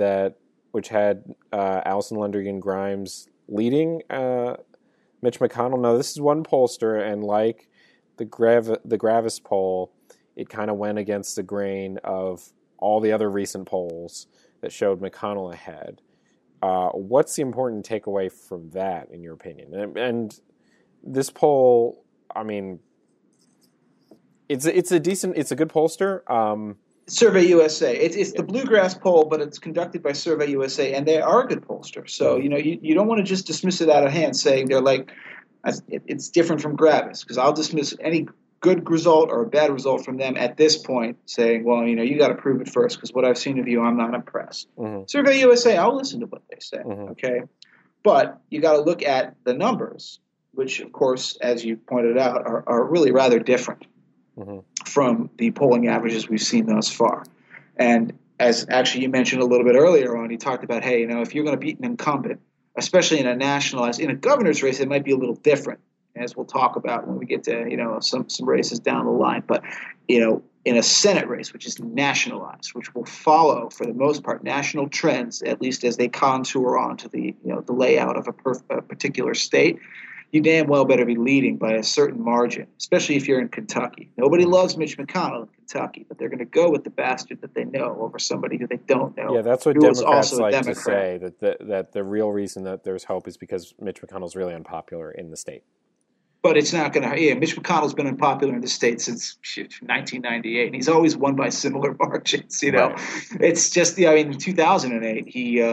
had Allison Lundergan Grimes leading Mitch McConnell. Now, this is one pollster, and like the Gravis poll, it kind of went against the grain of all the other recent polls that showed McConnell ahead. What's the important takeaway from that, in your opinion? And this poll, I mean, it's a good pollster. Survey USA. It's the Bluegrass poll, but it's conducted by Survey USA, and they are a good pollster. So you don't want to just dismiss it out of hand, saying they're like it's different from Gravis, because I'll dismiss any good result or a bad result from them at this point, saying, well, you got to prove it first, because what I've seen of you, I'm not impressed. Mm-hmm. Survey USA, I'll listen to what they say, okay, but you got to look at the numbers, which of course, as you pointed out, are really rather different. Mm-hmm. From the polling averages we've seen thus far. And as actually you mentioned a little bit earlier on, you talked about, hey, if you're going to beat an incumbent, especially in a governor's race, it might be a little different, as we'll talk about when we get to, some races down the line. But, in a Senate race, which is nationalized, which will follow, for the most part, national trends, at least as they contour onto the layout of a particular state, you damn well better be leading by a certain margin, especially if you're in Kentucky. Nobody loves Mitch McConnell in Kentucky, but they're going to go with the bastard that they know over somebody who they don't know. Yeah, that's what Democrats like to say, that the real reason that there's hope is because Mitch McConnell's really unpopular in the state. But it's not going to. Yeah, Mitch McConnell's been unpopular in the state since 1998, and he's always won by similar margins. Right. It's just in 2008,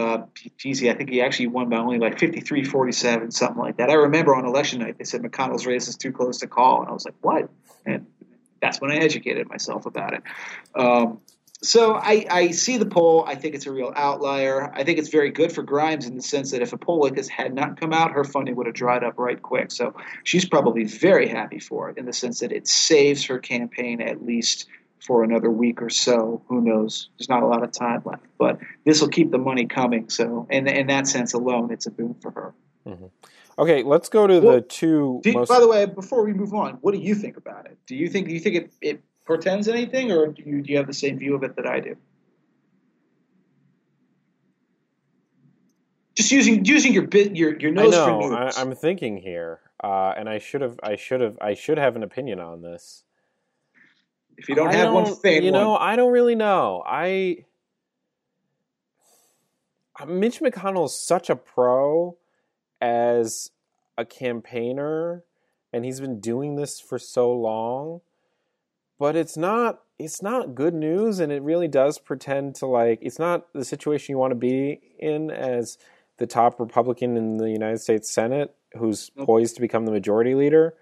I think he actually won by only like 53-47, something like that. I remember on election night they said McConnell's race is too close to call, and I was like, what? And that's when I educated myself about it. So I see the poll. I think it's a real outlier. I think it's very good for Grimes in the sense that if a poll like this had not come out, her funding would have dried up right quick. So she's probably very happy for it in the sense that it saves her campaign at least for another week or so. Who knows? There's not a lot of time left, but this will keep the money coming. So in that sense alone, it's a boon for her. Mm-hmm. Okay, let's go to the two most. By the way, before we move on, what do you think about it? Do you think it portends anything, or do you have the same view of it that I do? Just using your nose for news. I'm thinking here, and I should have an opinion on this. If you don't have one, I don't really know. Mitch McConnell is such a pro as a campaigner, and he's been doing this for so long, but it's not good news, and it really does pretend to it's not the situation you want to be in as the top Republican in the United States Senate who's poised to become the majority leader.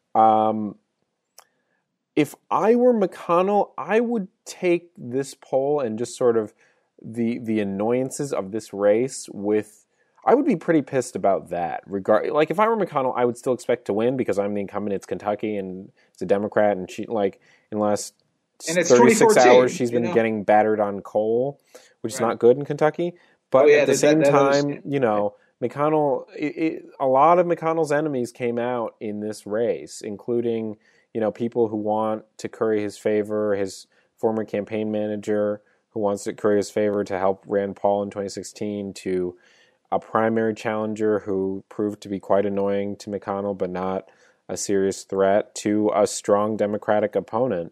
If I were McConnell, I would take this poll and just sort of the annoyances of this race with. I would be pretty pissed about that. If I were McConnell, I would still expect to win because I'm the incumbent. It's Kentucky, and it's a Democrat, and she in the last 36 hours she's been getting battered on coal, which is not good in Kentucky. But at the same time, McConnell. A lot of McConnell's enemies came out in this race, including people who want to curry his favor, his former campaign manager who wants to curry his favor to help Rand Paul in 2016, to a primary challenger who proved to be quite annoying to McConnell but not a serious threat, to a strong Democratic opponent.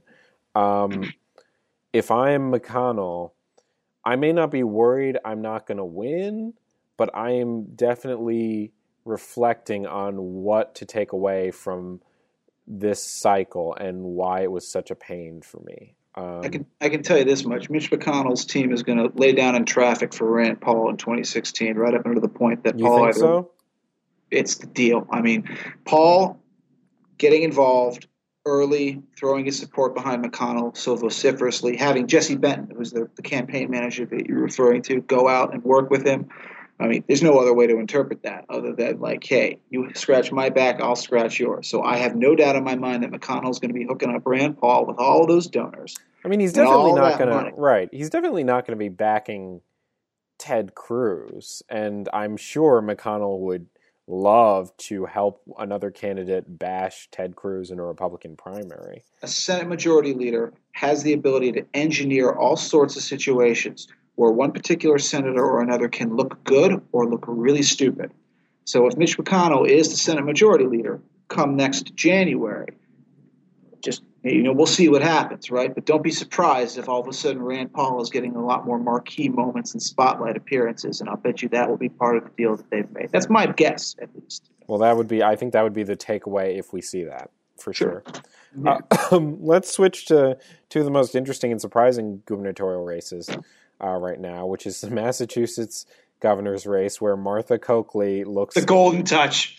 If I am McConnell, I may not be worried I'm not going to win, but I am definitely reflecting on what to take away from this cycle and why it was such a pain for me. I can tell you this much: Mitch McConnell's team is going to lay down in traffic for Rand Paul in 2016, right up until the point that you think so? It's the deal. I mean, Paul getting involved early, throwing his support behind McConnell so vociferously, having Jesse Benton, who's the campaign manager that you're referring to, go out and work with him. I mean, there's no other way to interpret that other than hey, you scratch my back, I'll scratch yours. So I have no doubt in my mind that McConnell's going to be hooking up Rand Paul with all of those donors. I mean, he's definitely not going to He's definitely not going to be backing Ted Cruz, and I'm sure McConnell would love to help another candidate bash Ted Cruz in a Republican primary. A Senate Majority Leader has the ability to engineer all sorts of situations where one particular senator or another can look good or look really stupid. So if Mitch McConnell is the Senate Majority Leader come next January, just we'll see what happens, right? But don't be surprised if all of a sudden Rand Paul is getting a lot more marquee moments and spotlight appearances, and I'll bet you that will be part of the deal that they've made. That's my guess, at least. Well, I think that would be the takeaway if we see that, for sure. Yeah. Let's switch to two of the most interesting and surprising gubernatorial races right now, which is the Massachusetts governor's race, where Martha Coakley looks... The golden touch.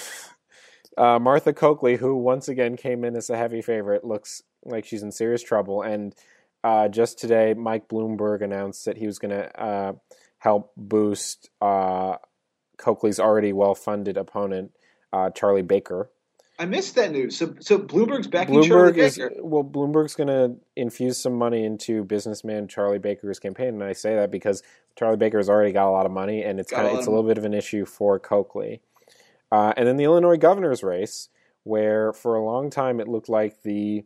Martha Coakley, who once again came in as a heavy favorite, looks like she's in serious trouble. And just today, Mike Bloomberg announced that he was going to help boost Coakley's already well-funded opponent, Charlie Baker. I missed that news. So Bloomberg's backing Charlie Baker. Bloomberg's going to infuse some money into businessman Charlie Baker's campaign, and I say that because Charlie Baker's already got a lot of money, and it's a little bit of an issue for Coakley. And then the Illinois governor's race, where for a long time it looked like the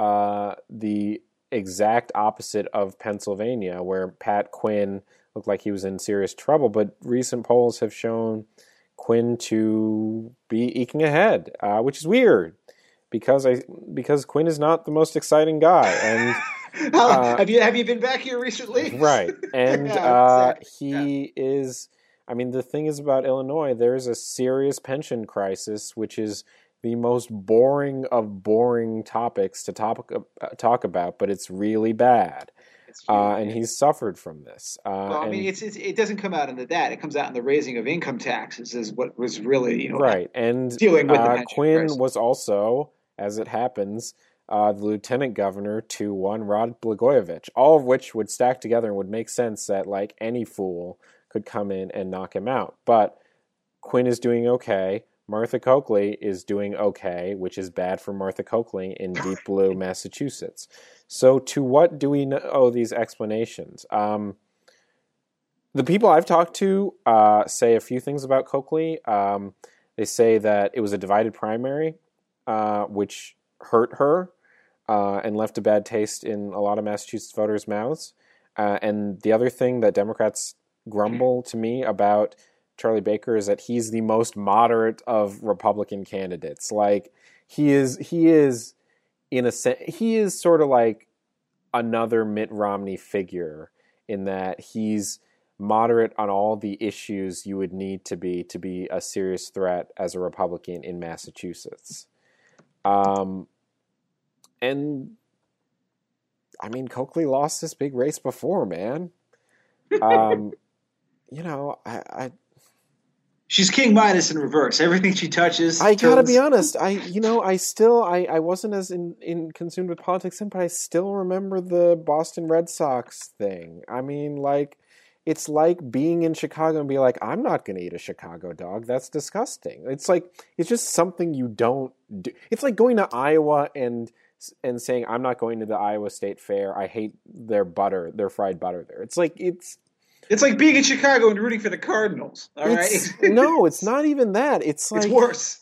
exact opposite of Pennsylvania, where Pat Quinn looked like he was in serious trouble, but recent polls have shown Quinn to be eking ahead, which is weird because Quinn is not the most exciting guy. And have you been back here recently? Right, and exactly. He is. I mean, the thing is about Illinois, there is a serious pension crisis, which is the most boring of boring topics to talk about, but it's really bad. And he's suffered from this. It doesn't come out into that. It comes out in the raising of income taxes is what was really, right. And dealing with the pension Quinn crisis. was also, as it happens, the lieutenant governor 2-1 Rod Blagojevich, all of which would stack together and would make sense that like any fool could come in and knock him out. But Quinn is doing okay. Martha Coakley is doing okay, which is bad for Martha Coakley in deep blue Massachusetts. So to what do we owe these explanations? The people I've talked to say a few things about Coakley. They say that it was a divided primary, which hurt her and left a bad taste in a lot of Massachusetts voters' mouths. And the other thing that Democrats grumble to me about Charlie Baker is that he's the most moderate of Republican candidates. Like he is in a sense, he is sort of like another Mitt Romney figure in that he's moderate on all the issues you would need to be a serious threat as a Republican in Massachusetts. And I mean, Coakley lost this big race before, man. You know, she's King Midas in reverse. Everything she touches. I gotta be honest. I wasn't as in consumed with politics then, but I still remember the Boston Red Sox thing. I mean, like, it's like being in Chicago and be like, I'm not gonna eat a Chicago dog. That's disgusting. It's like, it's just something you don't do. It's like going to Iowa and saying, I'm not going to the Iowa State Fair. I hate their fried butter there. It's like, it's like being in Chicago and rooting for the Cardinals. All right? No, it's not even that. It's like, it's worse.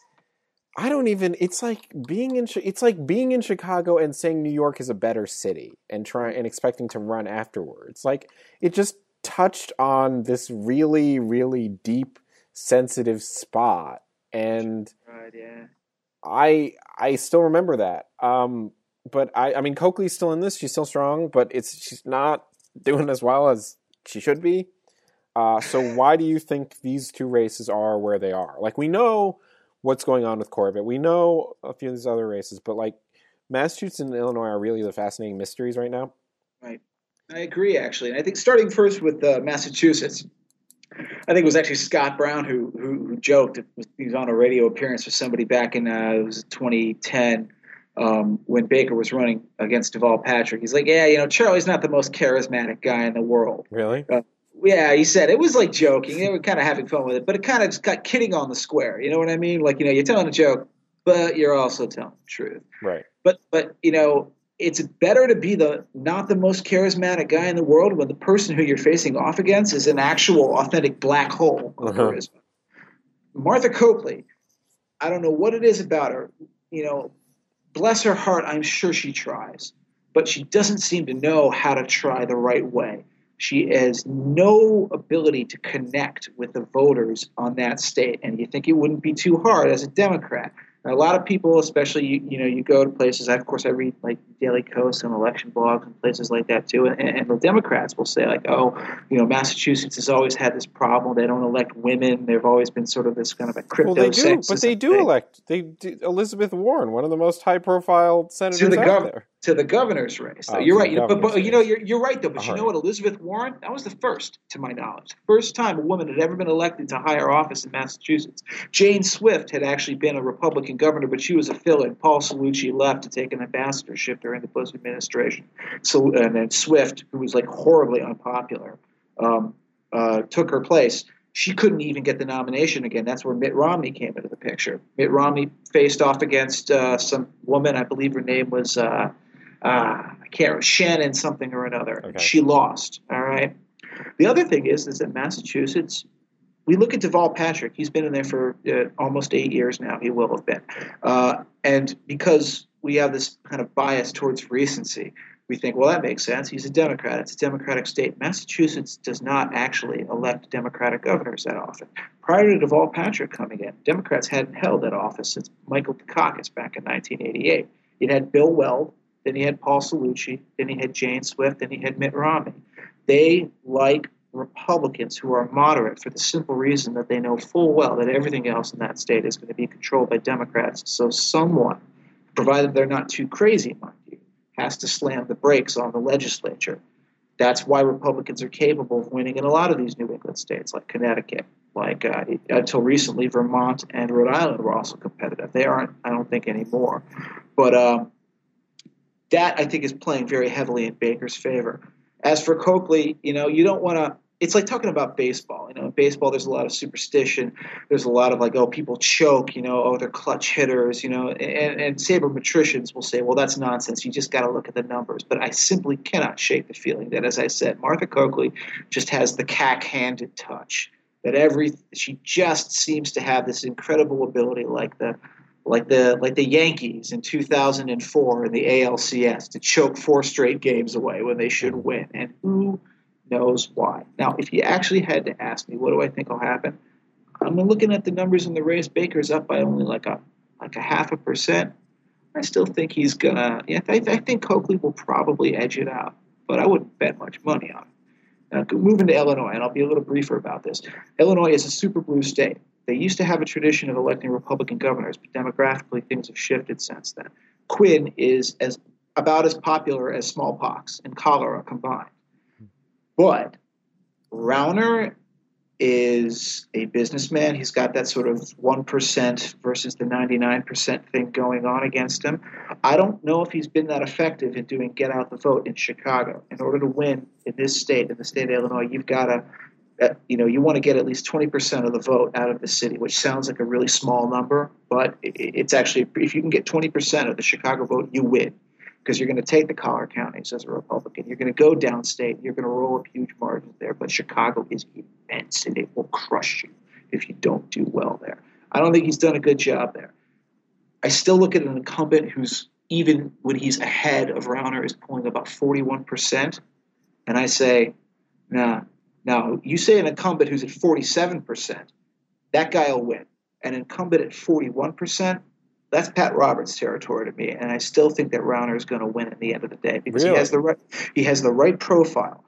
It's like being in Chicago and saying New York is a better city and expecting to run afterwards. Like, it just touched on this really, really deep, sensitive spot. And right, yeah. I still remember that. But I mean, Coakley's still in this. She's still strong, but she's not doing as well as she should be. So why do you think these two races are where they are? Like, we know what's going on with Corbett. We know a few of these other races, but like Massachusetts and Illinois are really the fascinating mysteries right now. Right. I agree, actually. And I think starting first with Massachusetts, I think it was actually Scott Brown who joked. He was on a radio appearance with somebody back in it was 2010 when Baker was running against Deval Patrick. He's like, yeah, Charlie's not the most charismatic guy in the world. Really? Yeah, he said it was like joking. They were kind of having fun with it, but it kind of just got kidding on the square. You know what I mean? Like, you're telling a joke, but you're also telling the truth. Right. But it's better to be not the most charismatic guy in the world when the person who you're facing off against is an actual authentic black hole of charisma. Martha Coakley, I don't know what it is about her. Bless her heart, I'm sure she tries, but she doesn't seem to know how to try the right way. She has no ability to connect with the voters on that state, and you think it wouldn't be too hard as a Democrat. A lot of people, especially you go to places. Of course, I read like Daily Kos and election blogs and places like that too. And the Democrats will say like, Massachusetts has always had this problem. They don't elect women. They've always been sort of this kind of a crypto. Well, they do, but they do elect. Elizabeth Warren, one of the most high-profile senators out there, to the governor's race. You're right. But you're right though. But you know what? Elizabeth Warren, that was the first, to my knowledge, first time a woman had ever been elected to higher office in Massachusetts. Jane Swift had actually been a Republican governor, but she was a fill-in. Paul Cellucci left to take an ambassadorship during the Bush administration. So, and then Swift, who was like horribly unpopular, took her place. She couldn't even get the nomination again. That's where Mitt Romney came into the picture. Mitt Romney faced off against some woman. I believe her name was I can't remember, Shannon something or another. Okay. She lost. All right. The other thing is that Massachusetts. We look at Deval Patrick. He's been in there for almost 8 years now. He will have been. And because we have this kind of bias towards recency, we think, well, that makes sense. He's a Democrat. It's a Democratic state. Massachusetts does not actually elect Democratic governors that often. Prior to Deval Patrick coming in, Democrats hadn't held that office since Michael Dukakis back in 1988. You had Bill Weld, then you had Paul Cellucci, then you had Jane Swift, then you had Mitt Romney. They like Republicans who are moderate for the simple reason that they know full well that everything else in that state is going to be controlled by Democrats. So someone, provided they're not too crazy, mind you, has to slam the brakes on the legislature. That's why Republicans are capable of winning in a lot of these New England states, like Connecticut, like until recently, Vermont and Rhode Island were also competitive. They aren't, I don't think, anymore. But that I think is playing very heavily in Baker's favor. As for Coakley, you don't want to. It's like talking about baseball. In baseball, there's a lot of superstition. There's a lot of like, oh, people choke. Oh, they're clutch hitters. And sabermetricians will say, well, that's nonsense. You just got to look at the numbers. But I simply cannot shake the feeling that, as I said, Martha Coakley just has the cack-handed touch. She just seems to have this incredible ability, like the Yankees in 2004 in the ALCS, to choke 4 straight games away when they should win. And who knows why? Now, if you actually had to ask me, what do I think will happen? I'm looking at the numbers in the race. Baker's up by only like a 0.5%. I still think he's gonna. Yeah, I think Coakley will probably edge it out, but I wouldn't bet much money on it. Now, moving to Illinois, and I'll be a little briefer about this. Illinois is a super blue state. They used to have a tradition of electing Republican governors, but demographically things have shifted since then. Quinn is about as popular as smallpox and cholera combined. But Rauner is a businessman. He's got that sort of 1% versus the 99% thing going on against him. I don't know if he's been that effective in doing get out the vote in Chicago. In order to win in this state, in the state of Illinois, you've got to you want to get at least 20% of the vote out of the city, which sounds like a really small number, but it's actually, if you can get 20% of the Chicago vote, you win, because you're going to take the collar counties as a Republican. You're going to go downstate. You're going to roll up huge margins there, but Chicago is immense, and it will crush you if you don't do well there. I don't think he's done a good job there. I still look at an incumbent who's, even when he's ahead of Rauner, is polling about 41%, and I say, nah. Now, you say an incumbent who's at 47%, that guy will win. An incumbent at 41%, that's Pat Roberts territory to me, and I still think that Rauner is going to win at the end of the day because really? he has the right profile.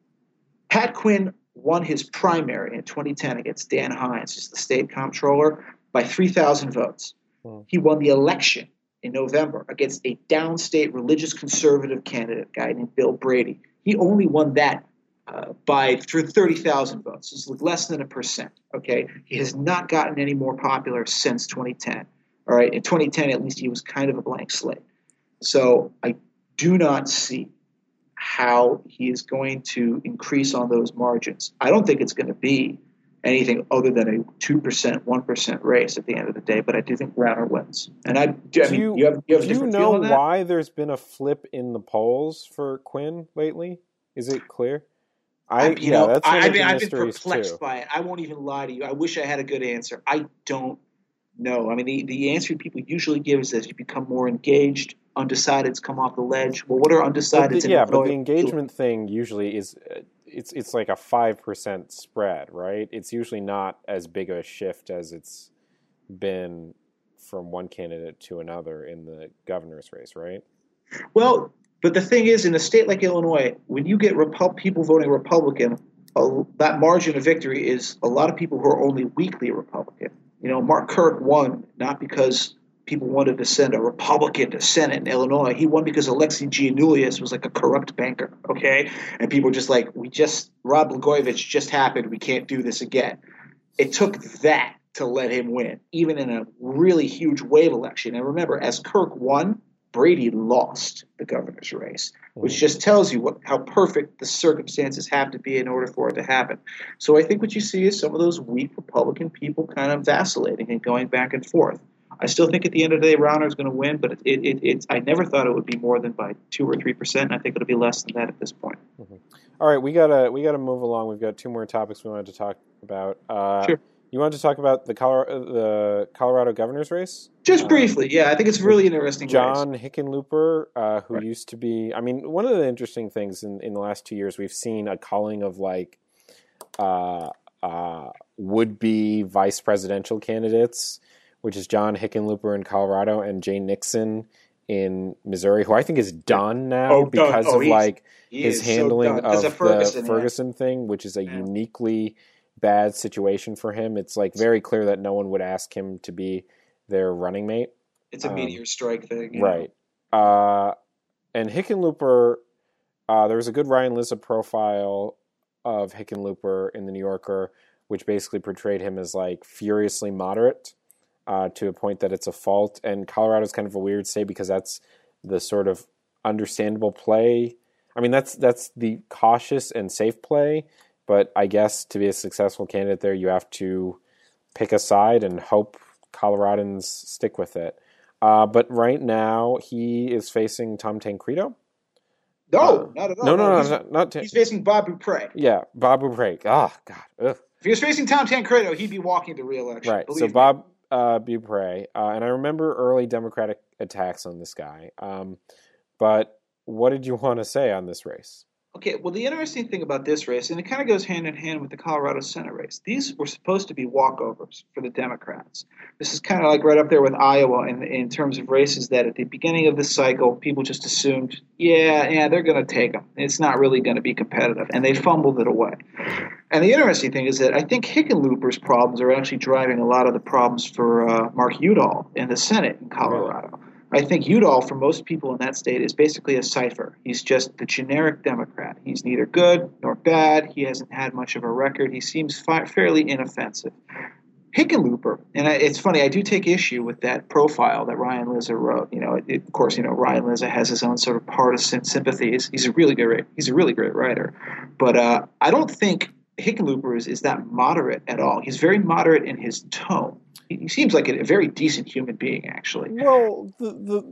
Pat Quinn won his primary in 2010 against Dan Hines, who's the state comptroller, by 3,000 votes. He won the election in November against a downstate religious conservative candidate, a guy named Bill Brady. He only won that by 30,000 votes. It's less than 1%. Okay, he has not gotten any more popular since 2010. All right, in 2010, at least he was kind of a blank slate. So I do not see how he is going to increase on those margins. I don't think it's going to be anything other than a 2%, 1% race at the end of the day, but I do think Rauner wins. And do you have a different feel on that? Why there's been a flip in the polls for Quinn lately? Is it clear? I've been perplexed by it. I won't even lie to you. I wish I had a good answer. I don't know. I mean, the answer people usually give is as you become more engaged, undecideds come off the ledge. Well, what are undecideds? But the engagement thing usually is it's like a 5% spread, right? It's usually not as big a shift as it's been from one candidate to another in the governor's race, right? Well, but the thing is, in a state like Illinois, when you get people voting Republican, that margin of victory is a lot of people who are only weakly Republican. Mark Kirk won not because people wanted to send a Republican to Senate in Illinois. He won because Alexei Giannoulias was like a corrupt banker, okay? And people were just like, Rod Blagojevich just happened. We can't do this again. It took that to let him win, even in a really huge wave election. And remember, as Kirk won, Brady lost the governor's race, which just tells you how perfect the circumstances have to be in order for it to happen. So I think what you see is some of those weak Republican people kind of vacillating and going back and forth. I still think at the end of the day, Rauner is going to win, but I never thought it would be more than by 2 or 3%, and I think it'll be less than that at this point. Mm-hmm. All right, we gotta move along. We've got 2 more topics we wanted to talk about. Sure. You wanted to talk about the Colorado governor's race? Just briefly, yeah. I think it's really interesting. John Hickenlooper, who used to be... I mean, one of the interesting things in the last 2 years, we've seen a culling of would-be vice presidential candidates, which is John Hickenlooper in Colorado and Jay Nixon in Missouri, who I think is done now because of his handling of the Ferguson thing, which is a uniquely bad situation for him. It's very clear that no one would ask him to be their running mate. It's a meteor strike thing. Right. And Hickenlooper, there was a good Ryan Lizza profile of Hickenlooper in the New Yorker, which basically portrayed him as furiously moderate to a point that it's a fault. And Colorado's kind of a weird state because that's the sort of understandable play. I mean, that's the cautious and safe play, but I guess to be a successful candidate there, you have to pick a side and hope Coloradans stick with it. But right now, he is facing Tom Tancredo. No, not at all. No, not he's facing Bob Bupre. Yeah, Bob Bupre. Oh, God. Ugh. If he was facing Tom Tancredo, he'd be walking to re-election. Right, so Bob Bupre. And I remember early Democratic attacks on this guy. But what did you want to say on this race? Okay, well, the interesting thing about this race, and it kind of goes hand in hand with the Colorado Senate race, these were supposed to be walkovers for the Democrats. This is kind of like right up there with Iowa in terms of races that at the beginning of the cycle, people just assumed, yeah, they're going to take them. It's not really going to be competitive, and they fumbled it away. And the interesting thing is that I think Hickenlooper's problems are actually driving a lot of the problems for Mark Udall in the Senate in Colorado. Really? I think Udall, for most people in that state, is basically a cipher. He's just the generic Democrat. He's neither good nor bad. He hasn't had much of a record. He seems fairly inoffensive. Hickenlooper, and it's funny, I do take issue with that profile that Ryan Lizza wrote. Of course, Ryan Lizza has his own sort of partisan sympathies. He's a really great writer. But I don't think Hickenlooper is that moderate at all. He's very moderate in his tone. He seems like a very decent human being, actually. Well, the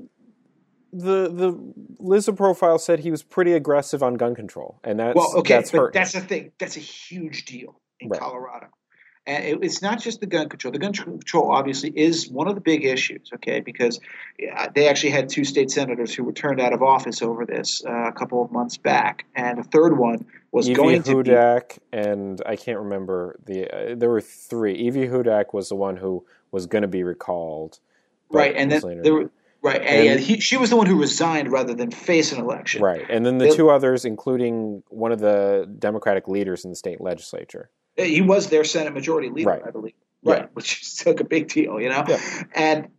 Lizza profile said he was pretty aggressive on gun control, and that's that's the thing. That's a huge deal in Colorado. And it's not just the gun control. The gun control obviously is one of the big issues, okay, because they actually had 2 state senators who were turned out of office over this a couple of months back. And the third one was going to be... Evie Hudak, and I can't remember, there were 3. Evie Hudak was the one who was going to be recalled. Right, and then there were... Right, and she was the one who resigned rather than face an election. Right, and then the 2 others, including one of the Democratic leaders in the state legislature. He was their Senate Majority Leader, right. I believe. Right, yeah. Which is like a big deal, Yeah. And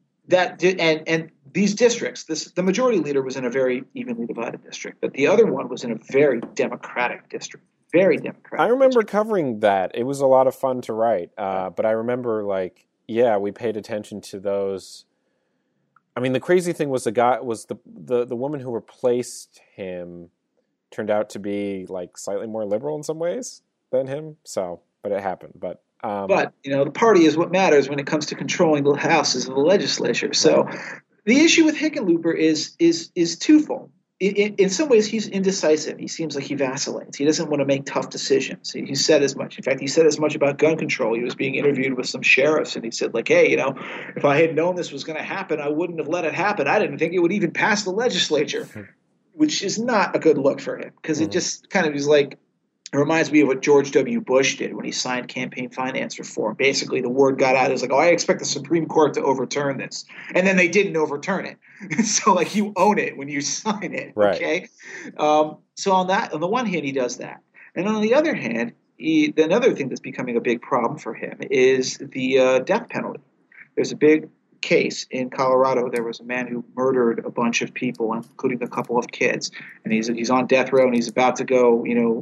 these districts, the Majority Leader was in a very evenly divided district, but the other one was in a very Democratic district. Very Democratic. I remember covering that. It was a lot of fun to write, but I remember, we paid attention to those. I mean, the crazy thing was the woman who replaced him turned out to be slightly more liberal in some ways than him. So, but it happened. But the party is what matters when it comes to controlling the houses of the legislature. So, the issue with Hickenlooper is twofold. In some ways, he's indecisive. He seems like he vacillates. He doesn't want to make tough decisions. He said as much. In fact, he said as much about gun control. He was being interviewed with some sheriffs, and he said, hey, if I had known this was going to happen, I wouldn't have let it happen. I didn't think it would even pass the legislature, which is not a good look for him because it just kind of is it reminds me of what George W. Bush did when he signed campaign finance reform. Basically, the word got out. It was I expect the Supreme Court to overturn this. And then they didn't overturn it. So, you own it when you sign it. Right. Okay? So on the one hand, he does that. And on the other hand, another thing that's becoming a big problem for him is the death penalty. There's a big case in Colorado. There was a man who murdered a bunch of people, including a couple of kids, and he's on death row, and he's about to go,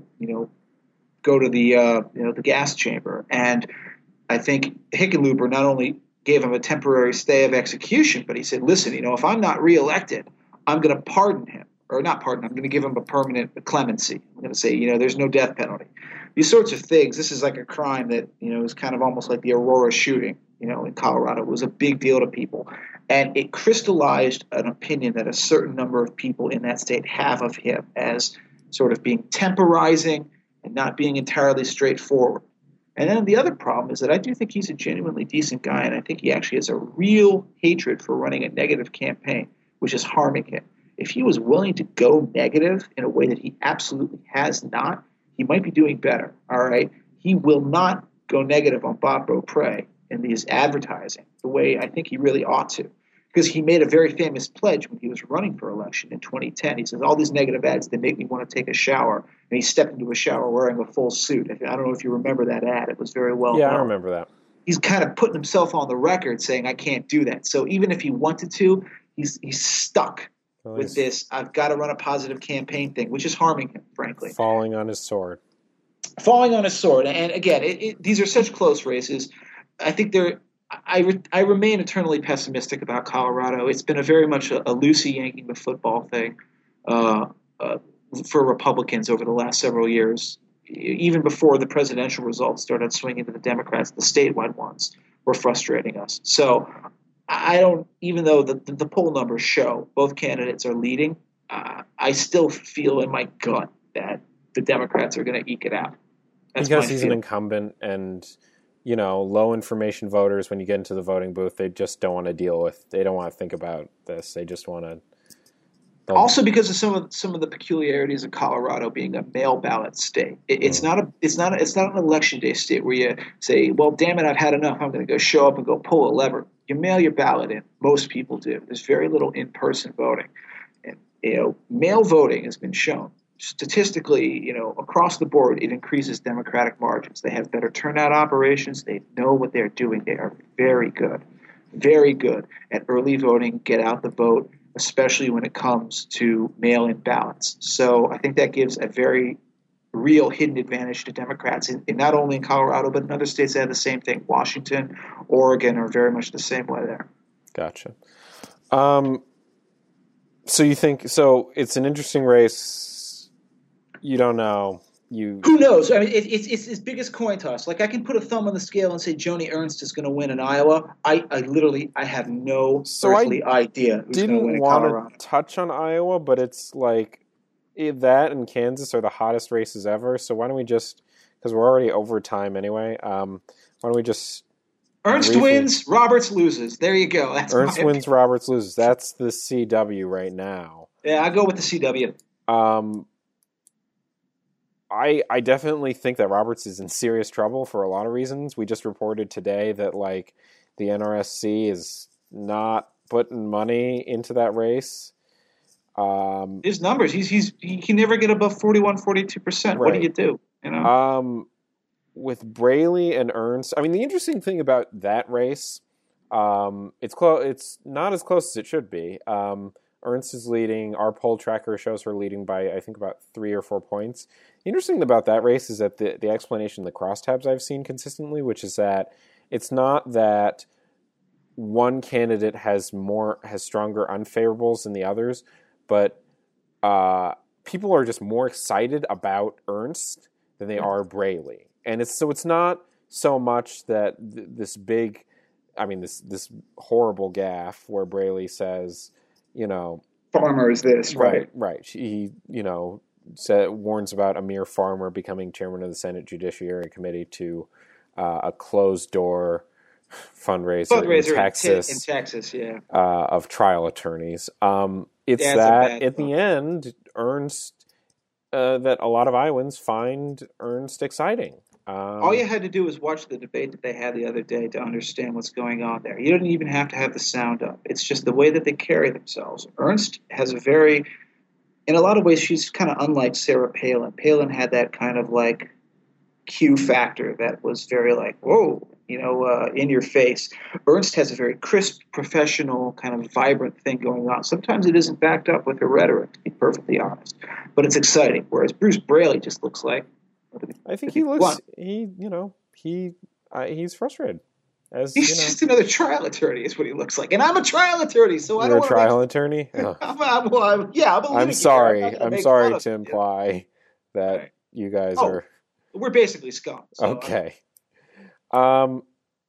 go to the gas chamber. And I think Hickenlooper not only gave him a temporary stay of execution, but he said, listen, if I'm not reelected, I'm going to pardon him, or not pardon him. I'm going to give him a permanent clemency. I'm going to say, there's no death penalty. These sorts of things. This is like a crime that is kind of almost like the Aurora shooting. In Colorado. It was a big deal to people. And it crystallized an opinion that a certain number of people in that state have of him as sort of being temporizing and not being entirely straightforward. And then the other problem is that I do think he's a genuinely decent guy, and I think he actually has a real hatred for running a negative campaign, which is harming him. If he was willing to go negative in a way that he absolutely has not, he might be doing better, all right? He will not go negative on Bob Beaupre in these advertising the way I think he really ought to. Because he made a very famous pledge when he was running for election in 2010. He says, all these negative ads, they make me want to take a shower. And he stepped into a shower wearing a full suit. I don't know if you remember that ad. It was very well known. Yeah, I remember that. He's kind of putting himself on the record saying, I can't do that. So even if he wanted to, he's stuck with this, I've got to run a positive campaign thing, which is harming him, frankly. Falling on his sword. And again, these are such close races. I think I remain eternally pessimistic about Colorado. It's been very much a Lucy yanking the football thing. uh, uh, for Republicans over the last several years. Even before the presidential results started swinging to the Democrats, the statewide ones were frustrating us. So I don't, even though the poll numbers show both candidates are leading, I still feel in my gut that the Democrats are going to eke it out. That's because my he's an feel. incumbent, and low information voters, when you get into the voting booth, they just don't want to deal with. They don't want to think about this. They just want to. Also, because of some of the peculiarities of Colorado being a mail ballot state, it's not an election day state where you say, "Well, damn it, I've had enough. I'm going to go show up and go pull a lever." You mail your ballot in. Most people do. There's very little in-person voting, and mail voting has been shown statistically, across the board, it increases Democratic margins. They have better turnout operations. They know what they're doing. They are very good at early voting, get out the vote, especially when it comes to mail-in ballots. So I think that gives a very real hidden advantage to Democrats, in not only in Colorado, but in other states that have the same thing. Washington, Oregon are very much the same way there. Gotcha. So you think it's an interesting race. You don't know. Who knows? I mean, it's his biggest coin toss. Like, I can put a thumb on the scale and say Joni Ernst is going to win in Iowa. I literally have no earthly idea who's going to win in Colorado. Didn't want to touch on Iowa, but it's like that and Kansas are the hottest races ever. So why don't we just, because we're already over time anyway, why don't we just... Ernst wins, Roberts loses. There you go. That's Ernst wins, Roberts loses. That's the CW right now. Yeah, I go with the CW. I definitely think that Roberts is in serious trouble for a lot of reasons. We just reported today that the NRSC is not putting money into that race. His numbers, he can never get above 41, 42%. Right. What do you do? With Braley and Ernst, I mean, the interesting thing about that race, it's close. It's not as close as it should be. Ernst is leading. Our poll tracker shows her leading by, I think, about 3 or 4 points. The interesting thing about that race is that the explanation, the crosstabs I've seen consistently, which is that it's not that one candidate has stronger unfavorables than the others, but people are just more excited about Ernst than they are Braley. And it's not so much that this horrible gaffe where Braley says, Farmer is this, right? Right. He, warns about Amir Farmer becoming chairman of the Senate Judiciary Committee to a closed-door fundraiser in Texas, yeah. Of trial attorneys. It's that at the end, Ernst, that a lot of Iowans find Ernst exciting. All you had to do was watch the debate that they had the other day to understand what's going on there. You don't even have to have the sound up. It's just the way that they carry themselves. Ernst has in a lot of ways, she's kind of unlike Sarah Palin. Palin had that kind of Q factor that was very whoa, in your face. Ernst has a very crisp, professional, kind of vibrant thing going on. Sometimes it isn't backed up with her rhetoric, to be perfectly honest, but it's exciting. Whereas Bruce Braley just looks like, I think he looks. He's frustrated. He's just another trial attorney, is what he looks like, and I'm a trial attorney, so I don't. You're a trial attorney? Oh. I'm sorry. I'm sorry to imply that you guys are. We're basically scum. So okay. So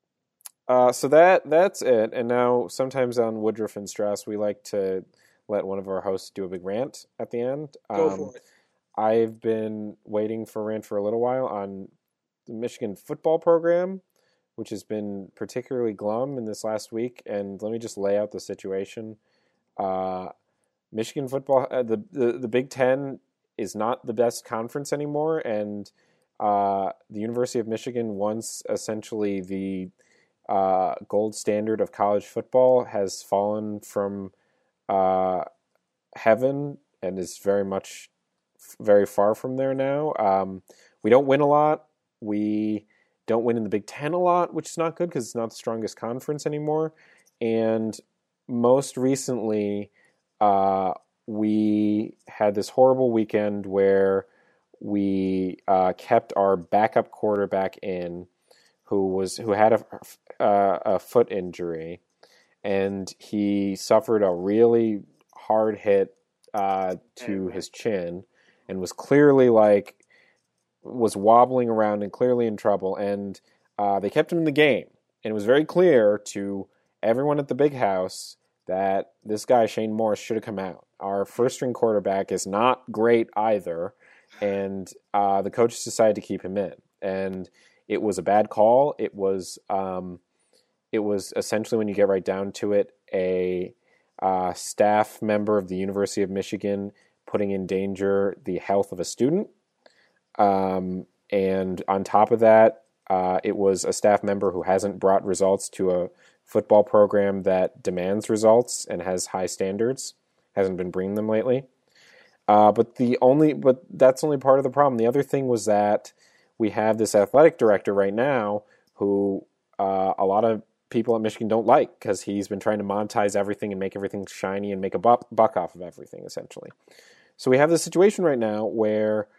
that's it. And now, sometimes on Woodruff and Strauss, we like to let one of our hosts do a big rant at the end. Go for it. I've been waiting for a rant for a little while on the Michigan football program, which has been particularly glum in this last week. And let me just lay out the situation. Michigan football, the Big Ten is not the best conference anymore, and the University of Michigan, once essentially the gold standard of college football, has fallen from heaven and is very far from there now. We don't win a lot. We don't win in the Big Ten a lot, which is not good because it's not the strongest conference anymore. And most recently, we had this horrible weekend where we kept our backup quarterback in, who had a foot injury, and he suffered a really hard hit to his chin and was clearly was wobbling around and clearly in trouble. And they kept him in the game. And it was very clear to everyone at the big house that this guy, Shane Morris, should have come out. Our first-string quarterback is not great either, and the coaches decided to keep him in. And it was a bad call. It was essentially, when you get right down to it, a staff member of the University of Michigan putting in danger the health of a student. And on top of that, it was a staff member who hasn't brought results to a football program that demands results and has high standards, hasn't been bringing them lately. But that's only part of the problem. The other thing was that we have this athletic director right now who a lot of people at Michigan don't like, because he's been trying to monetize everything and make everything shiny and make a buck off of everything, essentially. So we have this situation right now where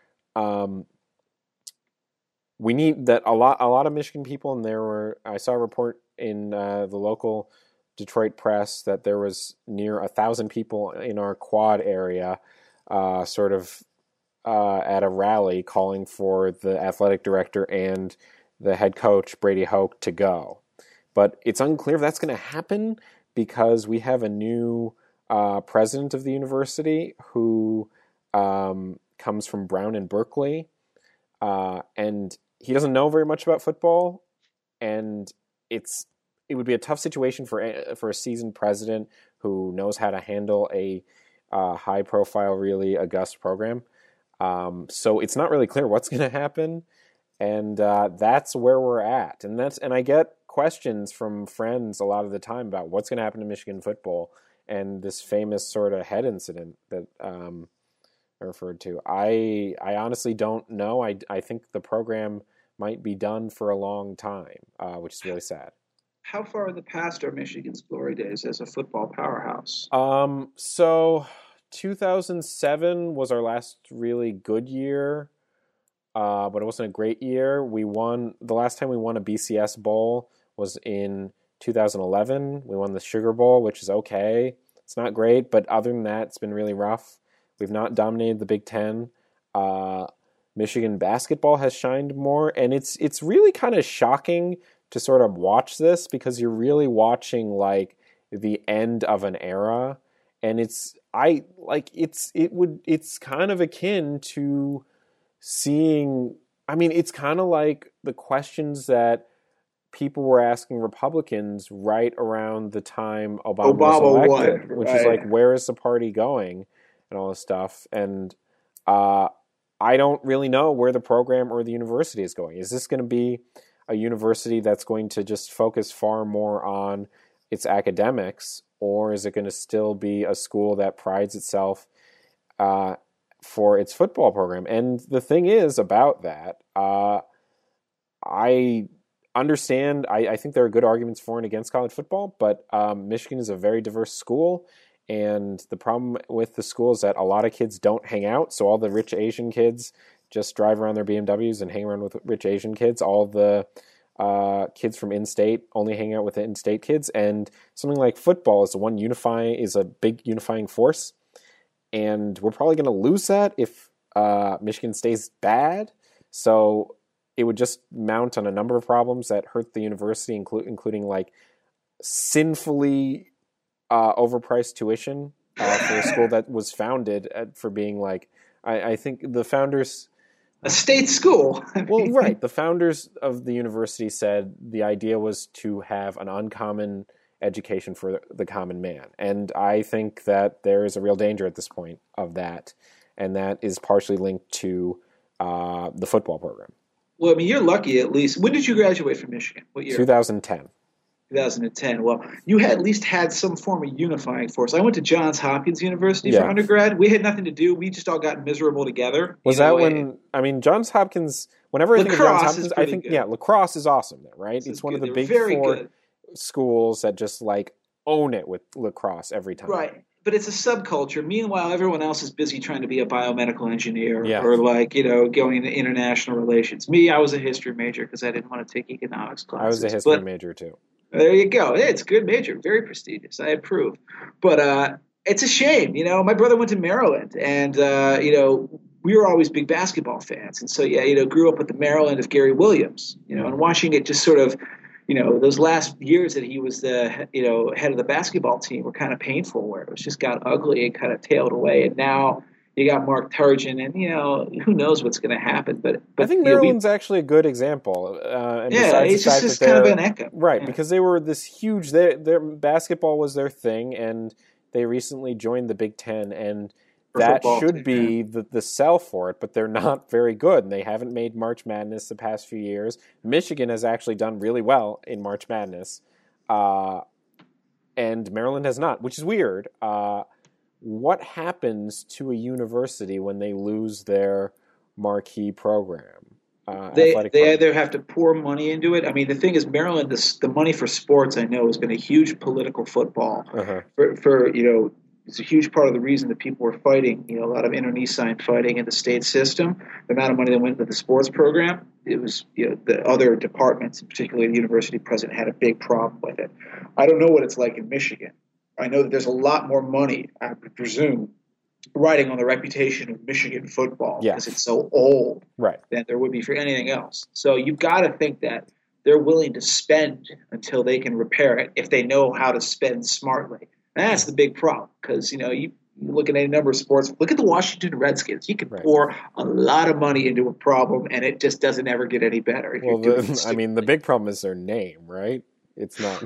we need that a lot of Michigan people, and I saw a report in the local Detroit press that there was near 1,000 people in our quad area at a rally calling for the athletic director and the head coach, Brady Hoke, to go. But it's unclear if that's going to happen, because we have a new president of the university who comes from Brown and Berkeley, and he doesn't know very much about football, and it would be a tough situation for a seasoned president who knows how to handle a high-profile, really august program. So it's not really clear what's going to happen, and that's where we're at. And I get questions from friends a lot of the time about what's going to happen to Michigan football and this famous sort of head incident that I referred to. I honestly don't know. I think the program might be done for a long time, which is really sad. How far in the past are Michigan's glory days as a football powerhouse? So 2007 was our last really good year, but it wasn't a great year. The last time we won a BCS Bowl was in 2011. We won the Sugar Bowl, which is okay. It's not great, but other than that, it's been really rough. We've not dominated the Big Ten. Michigan basketball has shined more, and it's really kind of shocking to sort of watch this, because you're really watching like the end of an era, and it's kind of akin to seeing. I mean, it's kind of like the questions that people were asking Republicans right around the time Obama was elected, which is like, where is the party going, and all this stuff. And I don't really know where the program or the university is going. Is this going to be a university that's going to just focus far more on its academics, or is it going to still be a school that prides itself for its football program? And the thing is about that, I understand. I think there are good arguments for and against college football, but Michigan is a very diverse school, and the problem with the school is that a lot of kids don't hang out. So all the rich Asian kids just drive around their BMWs and hang around with rich Asian kids. All the kids from in-state only hang out with the in-state kids. And something like football is a big unifying force. And we're probably going to lose that if Michigan stays bad. So it would just mount on a number of problems that hurt the university, including like sinfully overpriced tuition for a school that was founded for being like, I think the founders... A state school. Well, right. The founders of the university said the idea was to have an uncommon education for the common man. And I think that there is a real danger at this point of that. And that is partially linked to the football program. Well, I mean, you're lucky at least. When did you graduate from Michigan? What year? 2010. 2010. Well, you at least had some form of unifying force. I went to Johns Hopkins University for undergrad. We had nothing to do. We just all got miserable together. Was that when, I mean, Johns Hopkins, whenever I think of Johns Hopkins, I think, La Crosse is awesome there, right? It's one of the big four schools that just like own it with La Crosse every time. Right. But it's a subculture. Meanwhile, everyone else is busy trying to be a biomedical engineer or going into international relations. Me, I was a history major because I didn't want to take economics classes. I was a history major too. There you go. It's a good major, very prestigious. I approve. But It's a shame. My brother went to Maryland, and we were always big basketball fans, and so yeah, grew up with the Maryland of Gary Williams, and watching it just sort of, those last years that he was the head of the basketball team were kind of painful, where it was just got ugly and kind of tailed away, and now you got Mark Turgeon, and who knows what's going to happen. But I think Maryland's actually a good example. And yeah, besides it's the fact just that kind of an echo, right? Yeah. Because they were this huge. Their basketball was their thing, and they recently joined the Big Ten, and that should be the sell for it. But they're not very good, and they haven't made March Madness the past few years. Michigan has actually done really well in March Madness, and Maryland has not, which is weird. What happens to a university when they lose their marquee program? They either have to pour money into it. I mean, the thing is, Maryland, the money for sports, I know, has been a huge political football. For it's a huge part of the reason that people were fighting. A lot of internecine fighting in the state system. The amount of money that went into the sports program, it was the other departments, particularly the university president, had a big problem with it. I don't know what it's like in Michigan. I know that there's a lot more money, I would presume, riding on the reputation of Michigan football because it's so old than there would be for anything else. So you've got to think that they're willing to spend until they can repair it if they know how to spend smartly. And that's the big problem because, you look at any number of sports. Look at the Washington Redskins. You can pour a lot of money into a problem, and it just doesn't ever get any better. The big problem is their name, right? It's not...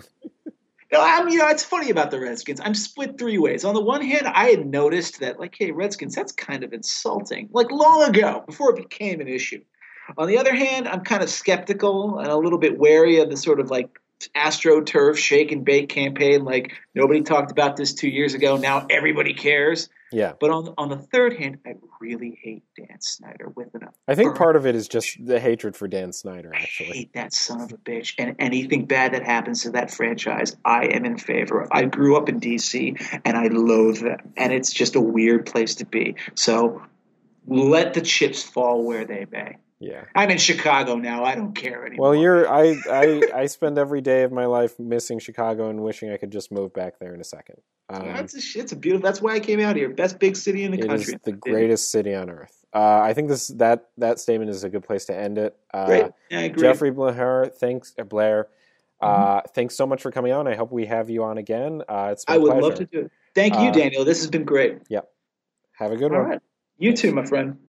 It's funny about the Redskins. I'm split three ways. On the one hand, I had noticed that, hey, Redskins, that's kind of insulting. Long ago, before it became an issue. On the other hand, I'm kind of skeptical and a little bit wary of the sort of AstroTurf shake and bake campaign. Nobody talked about this 2 years ago. Now everybody cares. Yeah. But on the third hand, I really hate Dan Snyder with enough. I think part of it is just the hatred for Dan Snyder, actually. I hate that son of a bitch. And anything bad that happens to that franchise, I am in favor of. I grew up in D.C., and I loathe them. And it's just a weird place to be. So let the chips fall where they may. Yeah. I'm in Chicago now. I don't care anymore. Well, I spend every day of my life missing Chicago and wishing I could just move back there in a second. It's a beautiful. That's why I came out here. Best big city in the country. It is the greatest city on earth. I think that statement is a good place to end it. Great. Yeah, I agree. Jeffrey Blair, thanks, Blair. Thanks so much for coming on. I hope we have you on again. It's been a pleasure. I would love to do it. Thank you, Daniel. This has been great. Yep. Have a good one. All right. You too, my friend.